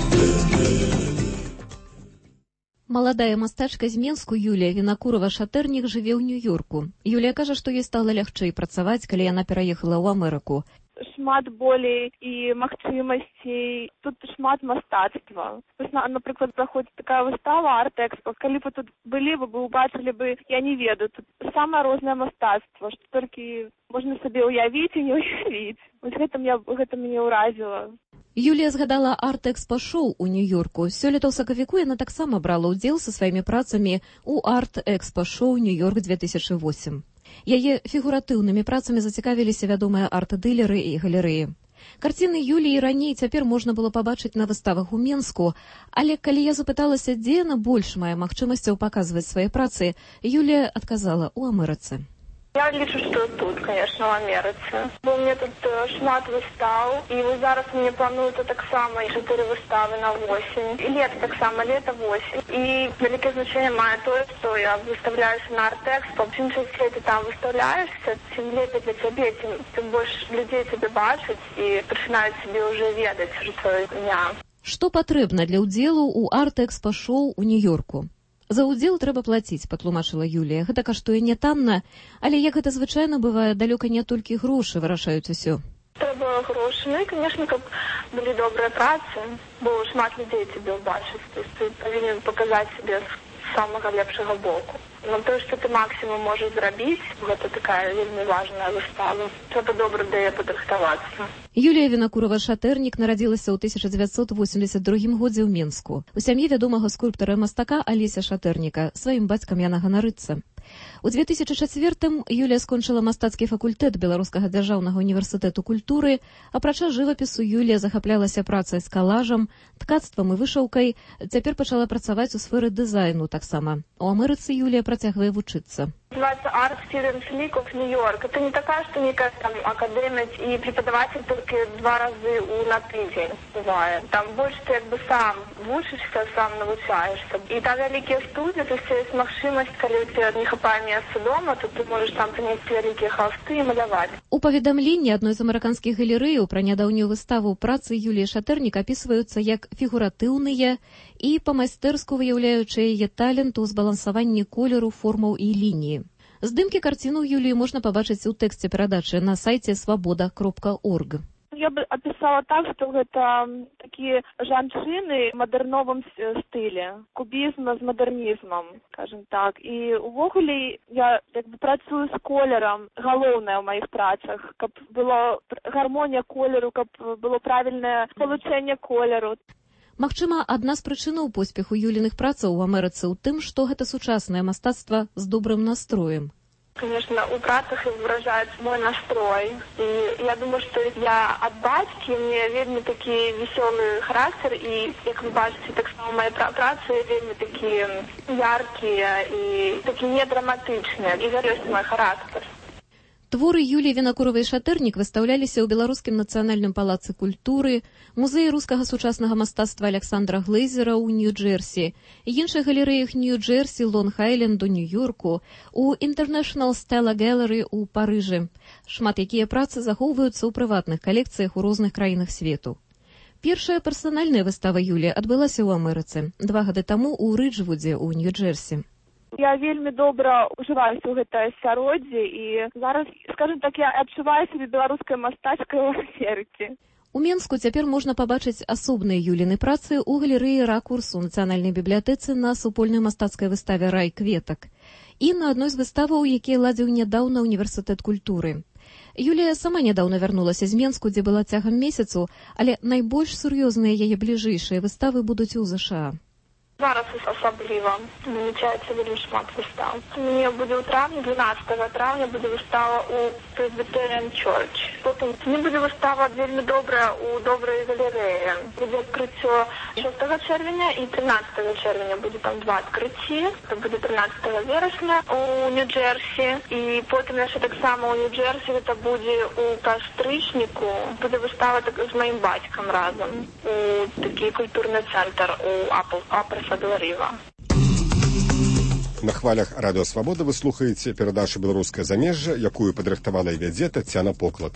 Маладая мастачка з Менску Юлія Вінакурова-Шатэрнік жыве ў Нью-Ёрку. Юлія кажа, што ёй стала лягчэй працаваць, калі яна пераехала ў Амерыку. Шмат болей і магчымасцей, тут шмат мастацтва. Напрыклад, праходзіць такая выстава арт-экспо. Калі б тут былі бы, вы убачылі бы, я не ведаю, тут самае рознае мастацтва, што толькі можна сабе ўявіць і не ўявіць. Вось гэта, я, гэта мяне ўразіла. Юлія згадала арт-экспа-шоу у Нью-Ёрку. Сёлета ў сакавіку яна таксама брала ўдзел са сваімі працамі ў арт-экспа-шоу Нью-Ёрк две тысячи восемь. Яе фігуратыўнымі працамі зацікавіліся вядомыя арт-дылеры і галерэі. Карціны Юліі раней цяпер можна было пабачыць на выставах у Менску, але калі я запыталася, дзе яна больш мае магчымасцяў паказваць свае працы, Юлія адказала ў Амерыцы. Я лічу, што тут, конечно, в Амерыцы. Бо мне тут шмат выстаў, і вось зараз мне плануюцца таксама чатыры выставы на восень. І лета таксама, лета восень. І вялікае значэнне мае тое, што я выставляюся на арт-экспо. Чым часцей ты там выставляешься, тым лепей для цябе, тым, тым больш людзей цябе бачаць і пачынаюць цябе ўжо ведаць ўжо твоё імя. Што патрэбна для ўдзелу ў арт-экспа-шоу у Нью-Ёрку? За ўдзел трэба плаціць, патлумачыла Юлія. Гэта каштуе не танна, але як гэта звычайна бывае, далёка не толькі грошы вырашаюць усё. Трэба грошы, ну і, конечно, каб былі добрыя працы, бо шмат людзей цябе ўбачыць. То есть ты павінен паказаць сябе з самага лепшага боку. Но тое, што ты максімум можаш зрабіць, гэта такая вельмі важная выстава. Трэба добра да яе падрыхтавацца. Юлія Вінакурова-Шатэрнік нарадзілася ў тысяча дзевяцьсот восемьдесят другім годзе ў Менску. У сям'і вядомага скульптара і мастака Алеся Шатэрніка. Сваім бацькам яна ганарыцца. У две тысячи четвёртым Юлія скончыла мастацкі факультэт Беларускага дзяржаўнага універсітэту культуры. Апрача жывапісу, Юлія захаплялася працай з калажам, ткацтвам і вышыўкай. Цяпер пачала працаваць у сферы дызайну таксама. У Амерыцы Юлія працягвае вучыцца. Называется Art Students League of New York. Это не такая, что некая там академия и преподаватель только два раза на тиждень бывает. Там больше ты как бы сам учишься, сам навчаешься. И там великие студии, то есть есть можливість, коли у тебя не хапає місця дома, то ты можешь там принести великие холсты и малявать. У паведамленні адной з амерыканскіх галерэяў пра нядаўнюю выставу працы Юліі Шатэрнік апісваюцца як фігуратыўныя і па-майстэрску выяўляючыя яе талент у збалансаванні колеру, формаў і лініі. Здымкі карціну Юліі можна пабачыць у тэксце перадачы на сайце свабода кропка орг. Я бы описала так, что это такие жанчыны в модерновом стиле, кубизм с модернизмом, скажем так. И увогуле я как бы працую с колером, галоўнае в моих працах, каб была гармония колеру, каб было правильное получение колеру. Магчыма, адна з прычынаў поспеху Юліных працаў у Амерыцы ў тым, што гэта сучаснае мастацтва з добрым настроем. Конечно, у працах выражает мой настрой. И я думаю, что я от батьки, мне вельми такие веселый характер, и, как вы бачите, так само мои працы вельми такие яркие и такие недраматичные. И это есть мой характер. Творы Юліі Вінакуравай-Шатэрнік выстаўляліся ў Беларускім нацыянальным палацы культуры, музеі рускага сучаснага мастацтва Александра Глейзера ў Нью-Джерсі, іншых галерэях Нью-Джерсі, Лонг-Айленду, Нью-Йорку, у International Stella Gallery ў Парыжы. Шмат якія працы захоўваюцца ў прыватных калекцыях у розных краінах свету. Першая персанальная выстава Юліі адбылася ў Амерыцы два гады таму ў Рыджвудзе ў Нью-Джерсі. Я вельмі добра ужываюся ў гэтае асяроддзе і зараз, скажем так, я адчуваю сябе беларускай мастацкай у Амерыцы. У Менску цяпер можна пабачыць асобныя Юліны працы ў галерэі «Ракурс» у Нацыянальнай бібліятэцы на супольнай мастацкай выставе «Рай кветак» і на адной з выставаў, якія ладзіў нядаўна Універсітэт культуры. Юлія сама нядаўна вярнулася з Менску, дзе была цягам месяцу, але найбольш сур'ёзныя яе бліжэйшыя выставы будуць у ЗША. Зараз особливо намечається вельми шмат вистав. Мені буде у травні, дванадцятого травня буде вистава у Presbyterian Church. Потім мені буде вистава вельми добра у Доброї галереї. Буде відкриття шостого червня і тринадцятого червня буде там два відкриття. Це буде тринадцятого вересня у Нью-Джерсі. І потім ще так само у Нью-Джерсі це буде у Кастричнику. Буде вистава так, з моїм батьком разом у такий культурний центр у Апрес. На хвалях радыё Свабода вы слухаеце перадачу «Беларускае замежжа», якую падрыхтавала і вядзе Таццяна Поклад.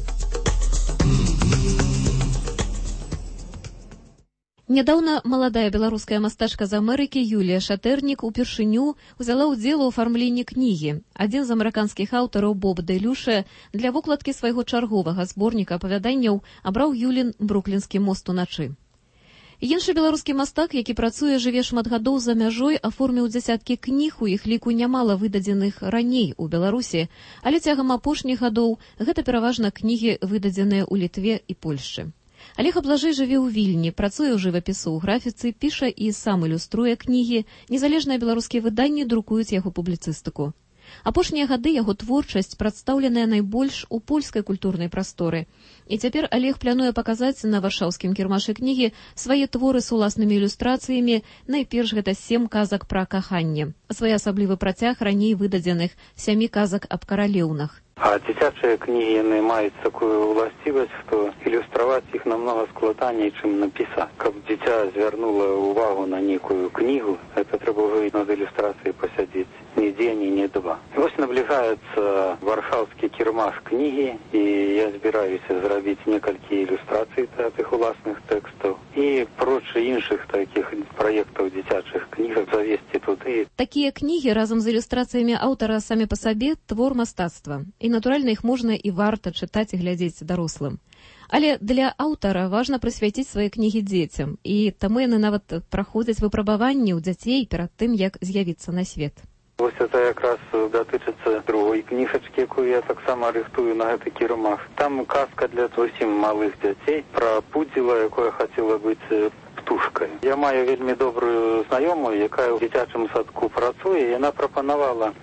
Нядаўна маладая беларуская мастачка з Амерыкі Юлія Шатэрнік упершыню ўзяла ўдзел у афармленні кнігі. Адзін з амерыканскіх аўтараў Боб Дэлюше для вокладкі свайго чарговага зборніка апавяданняў абраў Юлін «Бруклінскі мост уначы». Іншы беларускі мастак, які працуе, жыве шмат гадоў за мяжой, аформіў дзясяткі кніг, у іх ліку нямала выдадзеных раней у Беларусі, але цягам апошніх гадоў гэта пераважна кнігі, выдадзеныя ў Літве і Польшчы. Алег Аблажэй жыве ў Вільні, працуе ў жывапісу, ў графіцы, піша і сам ілюструе кнігі, незалежныя беларускія выданні друкуюць яго публіцыстыку. Апошнія гады яго творчасць прадстаўленая найбольш у польскай культурнай прасторы. І цяпер Алег плануе паказаць на варшаўскім кірмашы кнігі свае творы з уласнымі ілюстрацыямі, найперш гэта сем казак пра каханне, своеасаблівы працяг раней выдадзеных сямі казак аб каралеўнах. А дзіцячыя кнігі яны маюць такую ўласцівасць, што ілюстраваць іх намнога складаней, чым напісаць. Каб дзіця звярнула ўвагу на нейкую кнігу, гэта трэба ўжо над ілюстрацыяй пасядзець ні дзень, ні два. Вось набліжаецца варшаўскі кірмаш кнігі, і я збіраюся зрабіць некалькі ілюстрацый тых уласных тэкстаў і проч іншых такіх праектаў дзіцячых кніг завесці туды. Такія кнігі разам з ілюстрацыямі аўтара самі па сабе твор мастацтва. І, натуральна, іх можна і варта чытаць і глядзець дарослым. Але для аўтара важна прысвяціць свае кнігі дзецям, і таму яны нават праходзяць выпрабаванні ў дзяцей перад тым, як з'явіцца на свет. Вось это якраз датычыцца другой кніжачкі, якую я таксама рыхтую на гэты кірмаш. Там казка для зусім малых дзяцей пра пудзіла, якое хацела быць птушкай. Я маю вельмі добрую знаёмую, якая ў дзіцячым садку працуе, і яна прапанавала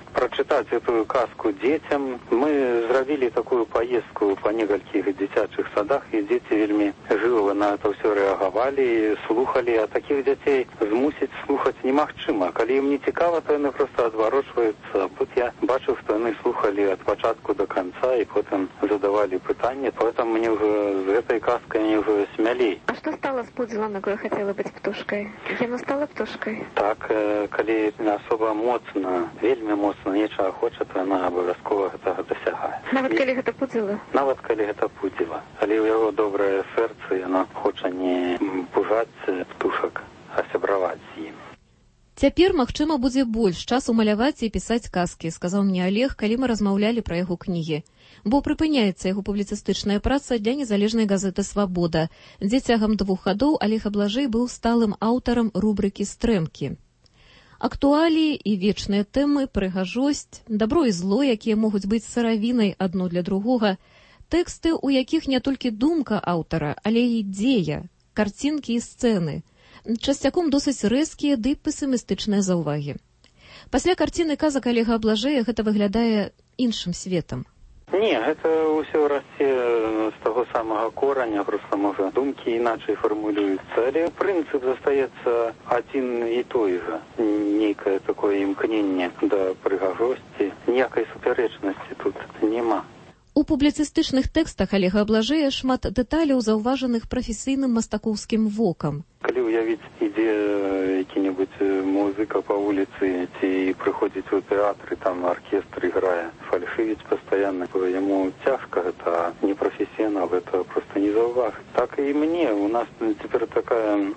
прочитать эту сказку детям. Мы зробили такую поездку по некальких дзіцячых садах, и дети вельми живо на это все реагировали, слухали, а таких детей змусить слухать немагчыма. Калі им не цікаво, то они просто отворачиваются. Вот я бачу, что они слухали от початку до конца, и потом задавали питания, поэтому мне уже с этой сказкой они уже смелей. А что стало с пудзелом, якой хотела быть птушкой? Яна стала птушкой? Так, калі особо моцна, вельми моцна нечага хоча, то яна абавязкова гэтага дасягае. Нават калі гэта пудзела? Нават калі гэта пудзела. Калі ў яго добрае сэрца, яно хоча не пужаць птушак, а сябраваць з ім. Цяпер, магчыма, будзе больш часу маляваць і пісаць казкі, сказаў мне Олег, калі мы размаўлялі пра яго кнігі. Бо прыпыняецца яго публіцыстычная праца для незалежнай газеты «Свабода», дзе цягам двух гадоў Олег Аблажэй быў сталым аўтарам рубрыкі «Стрэмкі». Актуаліі і вечныя тэмы, прыгажосць, дабро і зло, якія могуць быць сыравінай адно для другога, тэксты, у якіх не толькі думка аўтара, але і дзея, карцінкі і сцэны, часцяком досыць рэзкія ды песімістычныя заўвагі. Пасля карціны казак Олега Аблажэя гэта выглядае іншым светам. Не, гэта ўсё расце з таго самага кораня, проста, можа, думкі іначай фармулююцца, але прынцып застаецца адзін і той жа. Нейкае такое імкненне да прыгажосці, ніякай супярэчнасці тут няма. У публіцыстычных тэкстах Олега Аблажэя шмат дэталяў, заўважаных прафесійным мастакоўскім вокам. Калі ўявіць, ідзе які-небудзь музыка па вуліцы ці прыходзіць у тэатры, там аркестр іграе, фальшывіць пастаянна, то яму цяжка, гэта не прафесіянал, гэта проста не заўважыць. Так і мне, у нас цяпер такая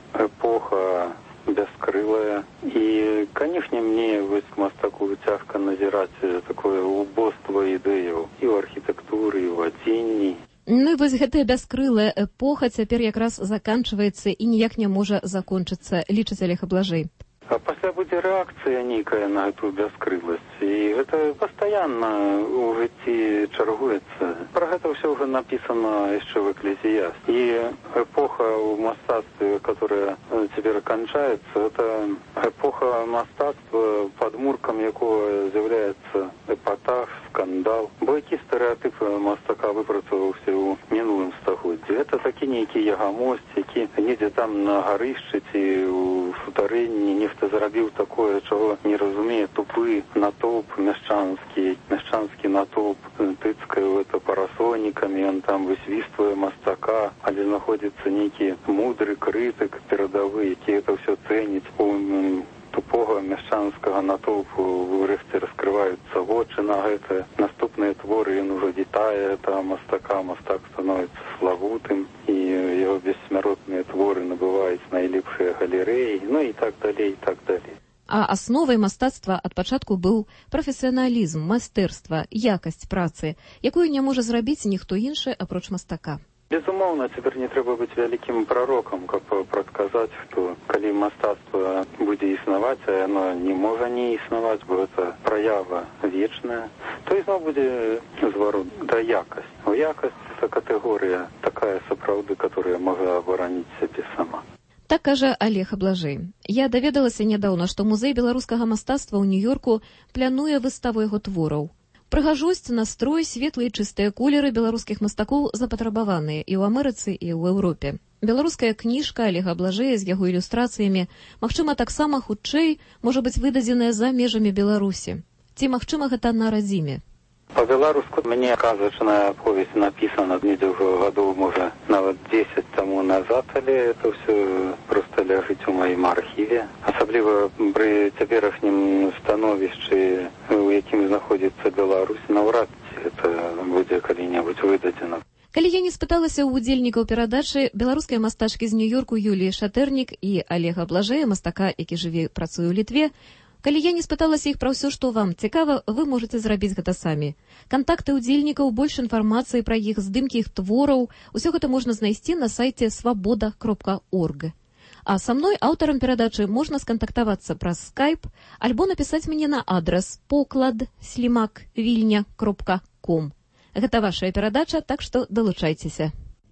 эпоха бяскрылая, і, канешне, мне вось к мастаку цяжка назіраць такое убоства ідэяў і ў архітэктуры, і ў адзенні. Ну і вось гэтая бяскрылая эпоха цяпер якраз заканчваецца і ніяк не можа закончыцца, лічыць Олег Аблажэй. А пасля будзе рэакцыя нейкая на эту бяскрыласць, і гэта пастаянна ў жыцці чаргуецца. Пра гэта ўсё ўжо напісана яшчэ в «Экклезіяст». І эпоха ў мастацтве, которая цяпер канчаецца, это эпоха мастацтва, падмуркам якога з'яўляецца эпатаж, скандал. Бо які стэрэатып мастака выпрацаваўся ў мінулым стагоддзі. Гэта такі нейкі ягамость, які недзе там на гарышчы ці ў сутарэнні нехта зарабіў такое, чаго не разумее тупы натоўп мяшчанскі, мяшчанскі натоўп тыцкае гэта парасонікамі, ён там высвіствае мастака, але знаходзіцца нейкі мудры крытык перадавы, які это ўсё цэніць. У тупога мяшчанскага натоўпу ўрэшце раскрываюцца вочы на гэта. Наступныя творы ён ужо вітае этого мастака, мастак становіцца славутым, і яго бессмяротныя творы набываюць найлепшыя галерэі, ну і так далей, і так далей. А асновай мастацтва ад пачатку быў прафесіяналізм, майстэрства, якасць працы, якую не можа зрабіць ніхто іншы, апроч мастака. Безумоўна, цяпер не трэба быць вялікім прарокам, каб прадказаць, што калі мастацтва будзе існаваць, а яно не можа не існаваць, бо гэта праява вечная, то ізноў будзе зварот да якасць. А якасць – это катэгорыя такая сапраўды, которая можа абараніць сябе сама. Так кажа Олег Аблажэй. Я даведалася нядаўна, што музей беларускага мастацтва ў Нью-Йорку плануе выставу яго твораў. Прыгажосць, настрой, светлыя і чыстыя колеры беларускіх мастакоў запатрабаваныя і ў Амерыцы, і ў Еўропе. Беларуская кніжка Олега Аблажэя з яго ілюстрацыямі, магчыма, таксама хутчэй можа быць выдадзеная за межамі Беларусі. Ці магчыма гэта на радзіме? По-беларуску мне казачная повесть написана недзе ўжо гадоў, можа, нават дзесяць таму назад, але это ўсё проста ляжыць у маім архіве. Асабліва пры цяперашнім становішчы, у якім знаходзіцца Беларусь, наўрад ці это будзе калі-небудзь выдадзена. Калі я не спыталася ў удзельнікаў перадачы беларускай мастачкі з Нью-Йорку Юліі Шатэрнік і Олега Аблажэя, мастака, які жыве і працуе ў Літве, калі я не спыталася іх пра ўсё, што вам цікава, вы можаце зрабіць гэта самі. Кантакты удзельнікаў, больш інфармацыі пра іх, здымкі іх твораў, усё гэта можна знайсці на сайце свабода кропка орг. А са мной, аўтарам перадачы, можна скантактавацца праз скайп альбо напісаць мне на адрас поклад слімак вільня кропка ком. Гэта вашая перадача, так што далучайцеся.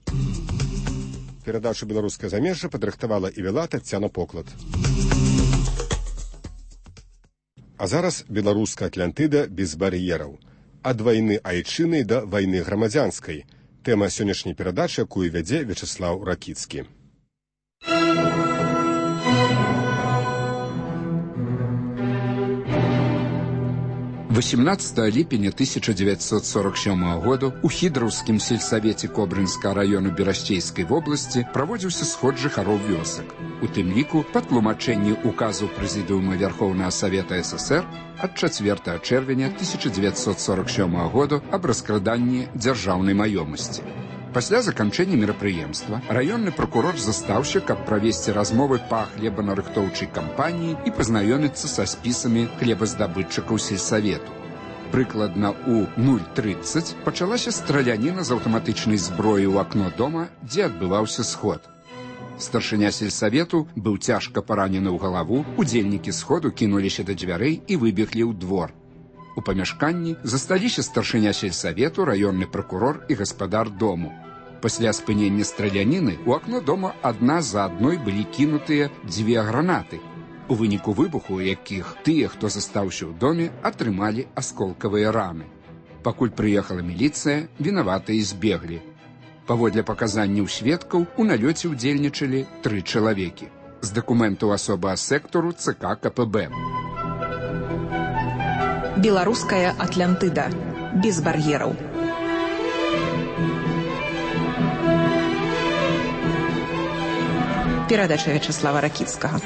Перадачу «Беларускае замежжа» падрыхтавала і вела Таццяна Поклад. А зараз беларуская Атлантыда без бар'ераў. Ад вайны айчыннай да вайны грамадзянскай. Тэма сённяшняй перадачы, якую вядзе Вячеслав Ракіцкі. восемнадцатого ліпеня тысяча девятьсот сорок сёмага году у хідраўскім сельсавеце Кобрынскага раёну Берасцейскай вобласці праводзіўся сход жыхароў вёсак. У тым ліку па тлумачэнні указу Прэзідыума Вярхоўнага Савета ССР ад чацвёртага чэрвеня тысяча девятьсот сорок сёмага году аб раскраданні дзяржаўнай маёмасці. Пасля заканчэння мерапрыемства раённы пракурор застаўся, каб правесці размовы па хлебанарыхтоўчай кампаніі і пазнаёміцца са спісамі хлебаздабытчыкаў сельсавету. Прыкладна ў нуль трыццаць пачалася страляніна з аўтаматычнай зброі ў акно дома, дзе адбываўся сход. Старшыня сельсавету быў цяжка паранены ў галаву, удзельнікі сходу кінуліся да дзвярэй і выбеглі ў двор. У памяшканні засталіся старшыня сельсавету, раённы пракурор і гаспадар дому. Пасля спынення страляніны у акно дома адна за адной былі кінутыя дзве гранаты, у выніку выбуху якіх тыя, хто застаўся ў доме, атрымалі асколкавыя раны. Пакуль прыехала міліцыя, вінаватыя збеглі. Паводле паказанняў сведкаў, у налёце ўдзельнічалі тры чалавекі. З дакументаў асоба сектару ЦК КПБ. Беларуская Атлантыда. Без бар'ераў. Перадача Вячеслава Ракіцкага.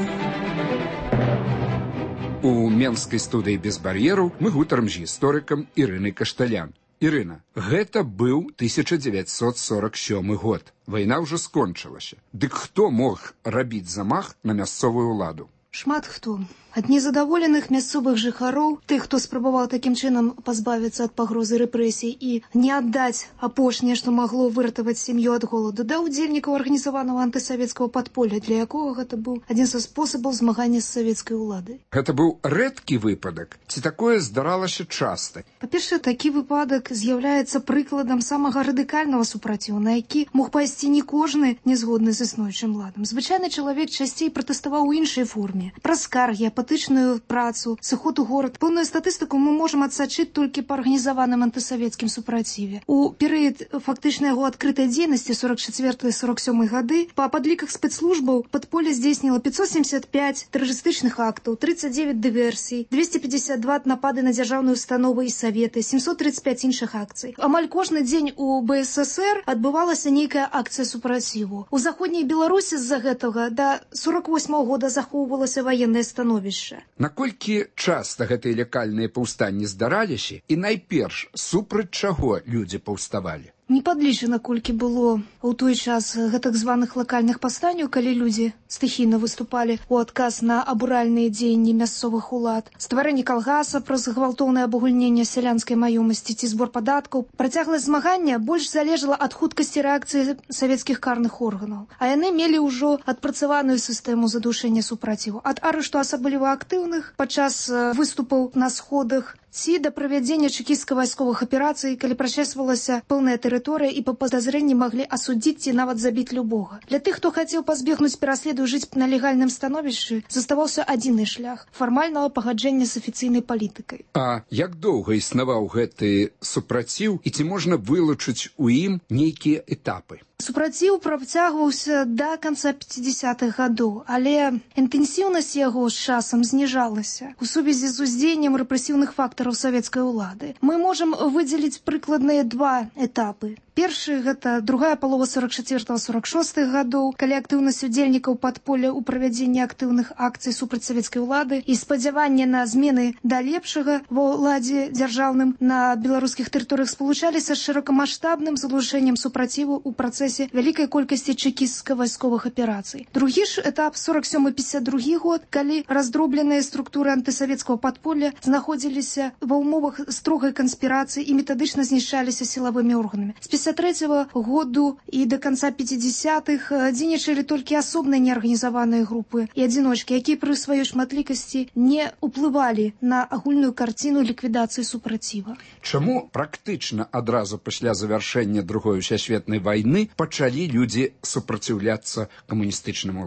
У менскай студыі без бар'ераў мы гутарым з гісторыкам Ірынай Кашталян. Ірына, гэта быў тысяча девятьсот сорок сёмы год. Вайна ўжо скончылася. Дык хто мог рабіць замах на мясцовую ўладу? Шмат хто. Ад незадаволеных мясцовых жыхароў, тых, хто спрабаваў такім чынам пазбавіцца ад пагрозы рэпрэсій і не аддаць апошняе, што магло выратаваць сям'ю ад голаду, да ўдзельнікаў арганізаванага антысавецкага падполля, для якога гэта быў адзін са спосабаў змагання з савецкай уладай. Гэта быў рэдкі выпадак, ці такое здаралася часта? Па-першае, такі выпадак з'яўляецца прыкладам самага радыкальнага супраціўу, на які мог пайсці не кожны не згодны з існуючым ладам. Звычайны чалавек часцей пратэставаў у іншай форме. Праз скаргі, апатычную працу, сыход у горад. Поўную статыстыку мы можам адсачыць толькі па арганізаваным антысавецкім супраціве. У перыяд фактычна яго адкрытай дзейнасці сорок чацвёртага сорок сёмы гады па падліках спецслужбаў падполе здзейсніла пятьсот семьдесят пять тэрарыстычных актаў, тридцать девять дыверсій, двести пятьдесят два напады на дзяржаўныя установы і саветы, семьсот тридцать пять іншых акцый. Амаль кожны дзень у БССР адбывалася нейкая акцыя супраціву. У заходняй Беларусі з-за гэтага да сорок восьмага года захоўвалася ваеннае становішча. Наколькі часта гэтыя лякальныя паўстанні здараліся і найперш супраць чаго людзі паўставалі? Не падлічана, колькі было ў той час гэтак званых лакальных паўстанняў, калі людзі стыхійна выступалі ў адказ на абуральныя дзеянні мясцовых улад, стварэнне калгаса праз гвалтоўнае абагульненне сялянскай маёмасці ці збор падаткаў. Працягласць змагання больш залежала ад хуткасці рэакцыі савецкіх карных органаў, а яны мелі ўжо адпрацаваную сістэму задушэння супраціву, ад арышту асабліва актыўных падчас выступаў на сходах ці да правядзення чэкісцка вайсковых аперацый, калі прачэсвалася пэўная тэрыторыя і па падазрэнні маглі асудзіць ці нават забіць любога. Для тых, хто хацеў пазбегнуць пераследу жыць на легальным становішчы, заставаўся адзіны шлях фармальнага пагаджэння з афіцыйнай палітыкай. А як доўга існаваў гэты супраціў і ці можна вылучыць у ім нейкія этапы? Супраціў працягваўся да канца пяцідзясятых гадоў, але інтэнсіўнасць яго з часам зніжалася у сувязі з уздзеяннем рэпрэсіўных фактараў савецкай улады. Мы можам выдзеліць прыкладныя два этапы. Першы – гэта другая палова сорок чацвёртага сорок шостага гадоў, калі актыўнасць удзельнікаў падполля ў правядзенні актыўных акцый супраць савецкай улады і спадзяванне на змены да лепшага ва ўладзе дзяржаўным на беларускіх тэрыторыях спалучаліся з шырокамаштабным залучэннем супраціву ў працэсе вялікай колькасці чэкісцка-вайсковых аперацый. Другі ж этап – сорок сёмы пятьдесят другі год, калі раздробленыя структуры антысавецкага падполля знаходзіліся ва ўмовах строгай канспірацыі і метадычна знішчаліся сілавымі органамі. З пятьдесят третьего году і да канца пятидесятых дзейнічалі толькі асобныя неарганізаваныя групы і адзіночкі, якія пры сваёй шматлікасці не ўплывалі на агульную карціну ліквідацыі супраціва. Чаму практычна адразу пасля завяршэння другой сусветнай вайны пачалі людзі супраціўляцца камуністычным уладам?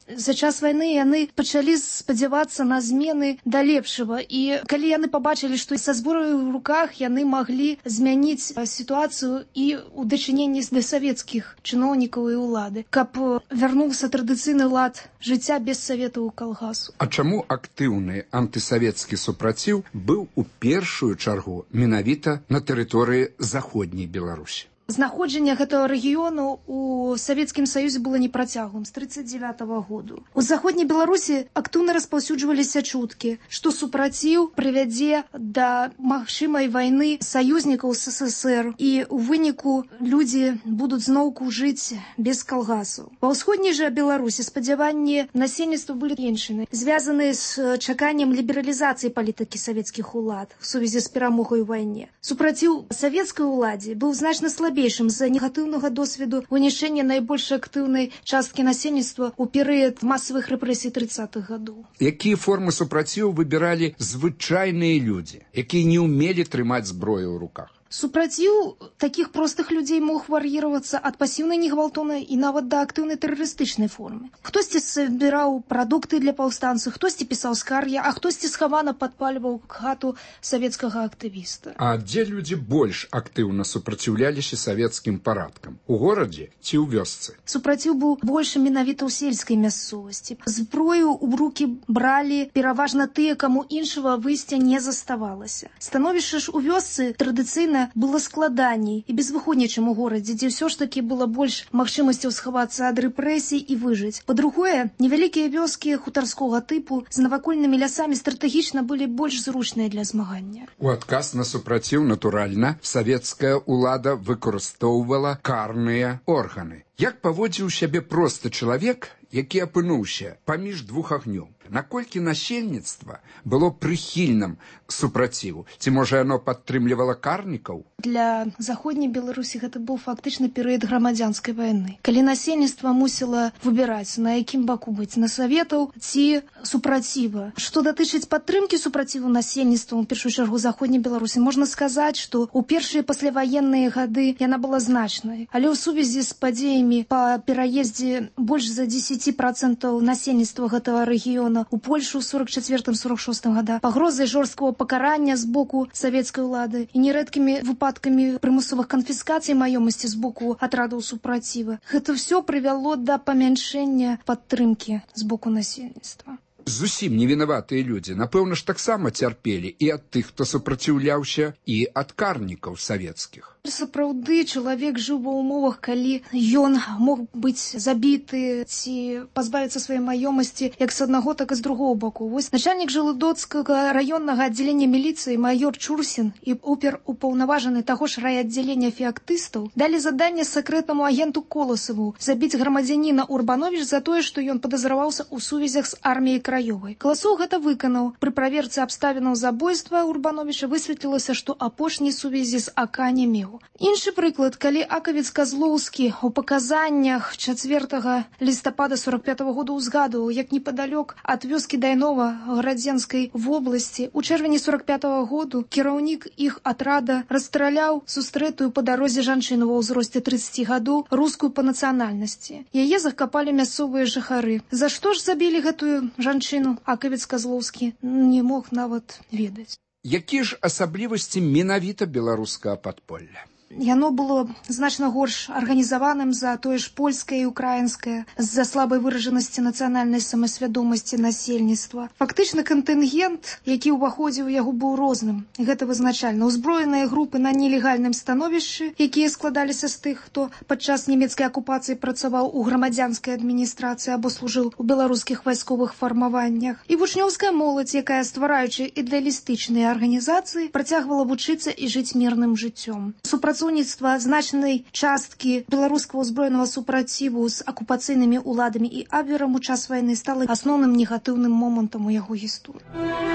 За час вайны яны пачалі спадзявацца на змены да лепшага. І калі яны пабачылі, што са зброяй у руках яны маглі змяніць сітуацыю і ў дачыненні да савецкіх чыноўнікаў і ўлады, каб вярнуўся традыцыйны лад жыцця без саветаў калгасу. А чаму актыўны антысавецкі супраціў быў у першую чаргу менавіта на тэрыторыі заходняй Беларусі? Знаходжанне гэтага рэгіёну ў Савецкім Саюзе было непрацяглым з тридцать девятого году. У заходняй Беларусі актыўна распаўсюджваліся чуткі, што супраціў прывядзе да магчымай вайны саюзнікаў з СССР, і ў выніку людзі будуць зноўку жыць без калгасаў. Ва ўсходняй жа Беларусі спадзяванні насельніцтва былі іншымі, звязаныя з чаканнем лібералізацыі палітыкі савецкіх улад у сувязі з перамогай у вайне. Супраціў савецкай уладзе быў значна слабейшым з-за негатыўнага досведу вынішчэння найбольш актыўнай часткі насельніцтва ў перыяд масавых рэпрэсій тридцатых гадоў. Якія формы супраціву выбіралі звычайныя людзі, якія не ўмелі трымаць зброю ў руках? Супраціў такіх простых людзей мог вар'іравацца ад пасіўнай негвалтоўнай і нават да актыўнай тэрарыстычнай формы. Хтосьці збіраў прадукты для паўстанцаў, хтосьці пісаў скаргі, а хтосьці схавана падпальваў хату савецкага актывіста. А дзе людзі больш актыўна супраціўляліся савецкім парадкам? У горадзе ці ў вёсцы? Супраціў быў больш менавіта ў сельскай мясцовасці. Зброю ў рукі бралі пераважна тыя, каму іншага выйсця не заставалася. Становішча ж у вёсцы традыцыйна было складаней і безвыходней, чым у горадзе, дзе ўсё ж такі было больш магчымасцяў схавацца ад рэпрэсій і выжыць. Па-другое, невялікія вёскі хутарскога тыпу з навакольнымі лясамі стратэгічна былі больш зручныя для змагання. У адказ на супраціў, натуральна, савецкая ўлада выкарыстоўвала карныя органы. Як паводзіў сябе просты чалавек, які апынуўся паміж двух агнёў? Наколькі насельніцтва было прыхільным к супраціву? Ці, можа, яно падтрымлівала карнікаў? Для заходняй Беларусі гэта быў фактычна перыяд грамадзянскай вайны, калі насельніцтва мусіла выбіраць, на якім баку быць, на саветаў ці супраціва. Што датычыць падтрымкі супраціву насельніцтва, у першую чаргу заходняй Беларусі, можна сказаць, што ў першыя пасляваенныя гады яна была значнай, але ў сувязі з падзеямі па пераездзе больш за дзесяць процентаў насельніцтва гэтага рэгіёна у Польшу ў сорок четвертым сорок шостым годах, пагрозай жорсткага пакарання з боку савецкай улады і нерэдкімі выпадкамі прымусовых канфіскацый маёмасці з боку атрадаў супраціва. Гэта ўсё прывяло да памяншэння падтрымкі з боку насельніцтва. Зусім невінаватыя людзі, напэўна ж, таксама цярпелі і ад тых, хто супраціўляўся, і ад карнікаў савецкіх. Сапраўды, чалавек жыў ва ўмовах, калі ён мог быць забіты ці пазбавіцца сваёй маёмасці як з аднаго, так і з другого боку. Вось начальнік Жалудоцкага раённага аддзялення міліцыі майор Чурсін і оперупаўнаважаны таго ж райаддзялення феактыстаў далі заданне сакрэтнаму агенту Коласаву забіць грамадзяніна Урбанович за тое, што ён падазраваўся ў сувязях з арміяй краёвай. Коласоў гэта выканаў. Пры праверцы абставінаў забойства Урбановича высветлілася, што апошняй сувязі з АК не меў. Іншы прыклад, калі акавец Казлоўскі у паказаннях чацвёртага лістапада сорок пятого года ўзгадываў, як непадалёк ад вёскі Дайнова Градзенскай вобласці у чэрвені сорок пятого году кіраўнік іх атрада расстраляў сустрэтую па дарозе жанчыну ва ўзросце тридцати гадоў, рускую па нацыянальнасці. Яе закапалі мясцовыя жыхары. За што ж забілі гэтую жанчыну, акавец Казлоўскі не мог нават ведаць. Якія ж асаблівасці менавіта беларускага падполля? Яно было значна горш арганізаваным за тое ж польскае і украінскае, з-за слабай выражанасці нацыянальнай самасвядомасці насельніцтва. Фактычна кантынгент, які ўваходзіў у яго, быў розным. Гэта вызначальна. Узброеныя групы на нелегальным становішчы, якія складаліся з тых, хто падчас нямецкай акупацыі працаваў у грамадзянскай адміністрацыі або служыў у беларускіх вайсковых фармаваннях. І вучнёўская моладзь, якая, ствараючы ідэалістычныя арганізацыі, працягвала вучыцца і жыць мірным жыццём. Супрацоўніцтва значнай часткі беларускага ўзброенага супраціву з акупацыйнымі ўладамі і абверам у час вайны стала асноўным негатыўным момантам у яго гісторыі.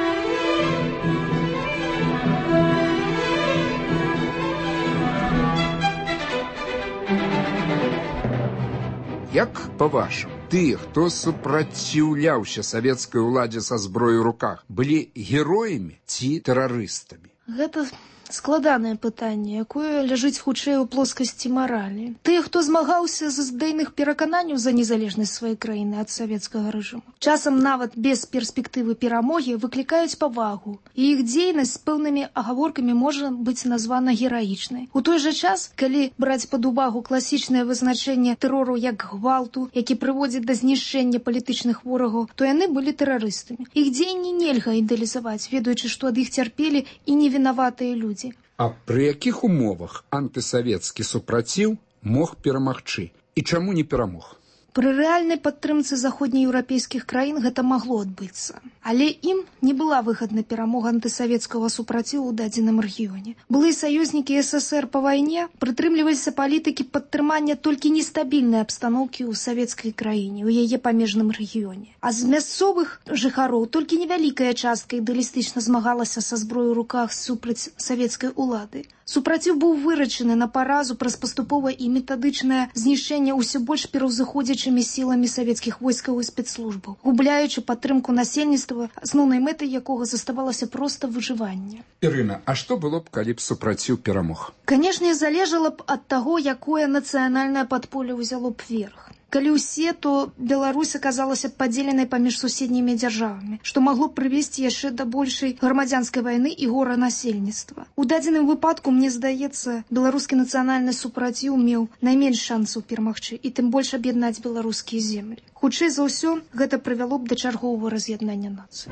Як, па-вашаму, тыя, хто супраціўляўся савецкай уладзе са зброяй у руках, былі героямі ці тэрарыстамі? Гэта Складанае пытанне, якое ляжыць хутчэй у плоскасці маралі. Тыя, хто змагаўся з ідэйных перакананняў за незалежнасць сваёй краіны ад савецкага рэжыму, часам нават без перспектывы перамогі выклікаюць павагу, і іх дзейнасць з пэўнымі агаворкамі можа быць названа гераічнай. У той жа час, калі браць пад увагу класічнае вызначэнне тэрору як гвалту, які прыводзіць да знішчэння палітычных ворагаў, то яны былі тэрарыстамі. Іх дзеянні нельга ідэалізаваць, ведаючы, што ад іх цярпелі і невінаватыя людзі. А пры якіх умовах антысавецкі супраціў мог перамагчы? І чаму не перамог? Пры рэальнай падтрымцы заходнееўрапейскіх краін гэта магло адбыцца. Але ім не была выгадна перамога антысавецкага супраціву ў дадзеным рэгіёне. Былыя саюзнікі СССР па вайне прытрымліваліся палітыкі падтрымання толькі нестабільнай абстаноўкі ў савецкай краіне, у яе памежным рэгіёне. А з мясцовых жыхароў толькі невялікая частка ідэалістычна змагалася са зброёй у руках супраць савецкай улады. Супраціў быў вырашаны на паразу праз паступовае і метадычнае знішчэнне ўсё больш пераўзыходзячымі сіламі савецкіх войскаў і спецслужбаў, губляючы падтрымку насельніцтва, асноўнай мэтай якога заставалася проста выжыванне. Ірына, а што было б, калі б супраціў перамог? Канешне, залежала б ад таго, якое нацыянальнае падполе ўзяло б верх. Калі ўсе, то Беларусь аказалася падзеленай паміж суседнімі дзяржавамі, што магло прывесці яшчэ да большай грамадзянскай вайны і гора насельніцтва. У дадзеным выпадку, мне здаецца, беларускі нацыянальны супраціў меў найменш шансаў перамагчы і тым больш аб'яднаць беларускія землі. Хутчэй за ўсё, гэта прывяло б да чарговага раз'яднання нацыі.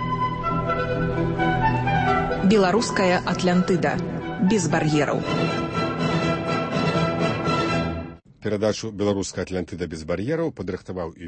Беларуская Атлантыда. Без бар'ераў. Перадачу «Беларуская Атлантыда без бар'ераў» падрыхтаваў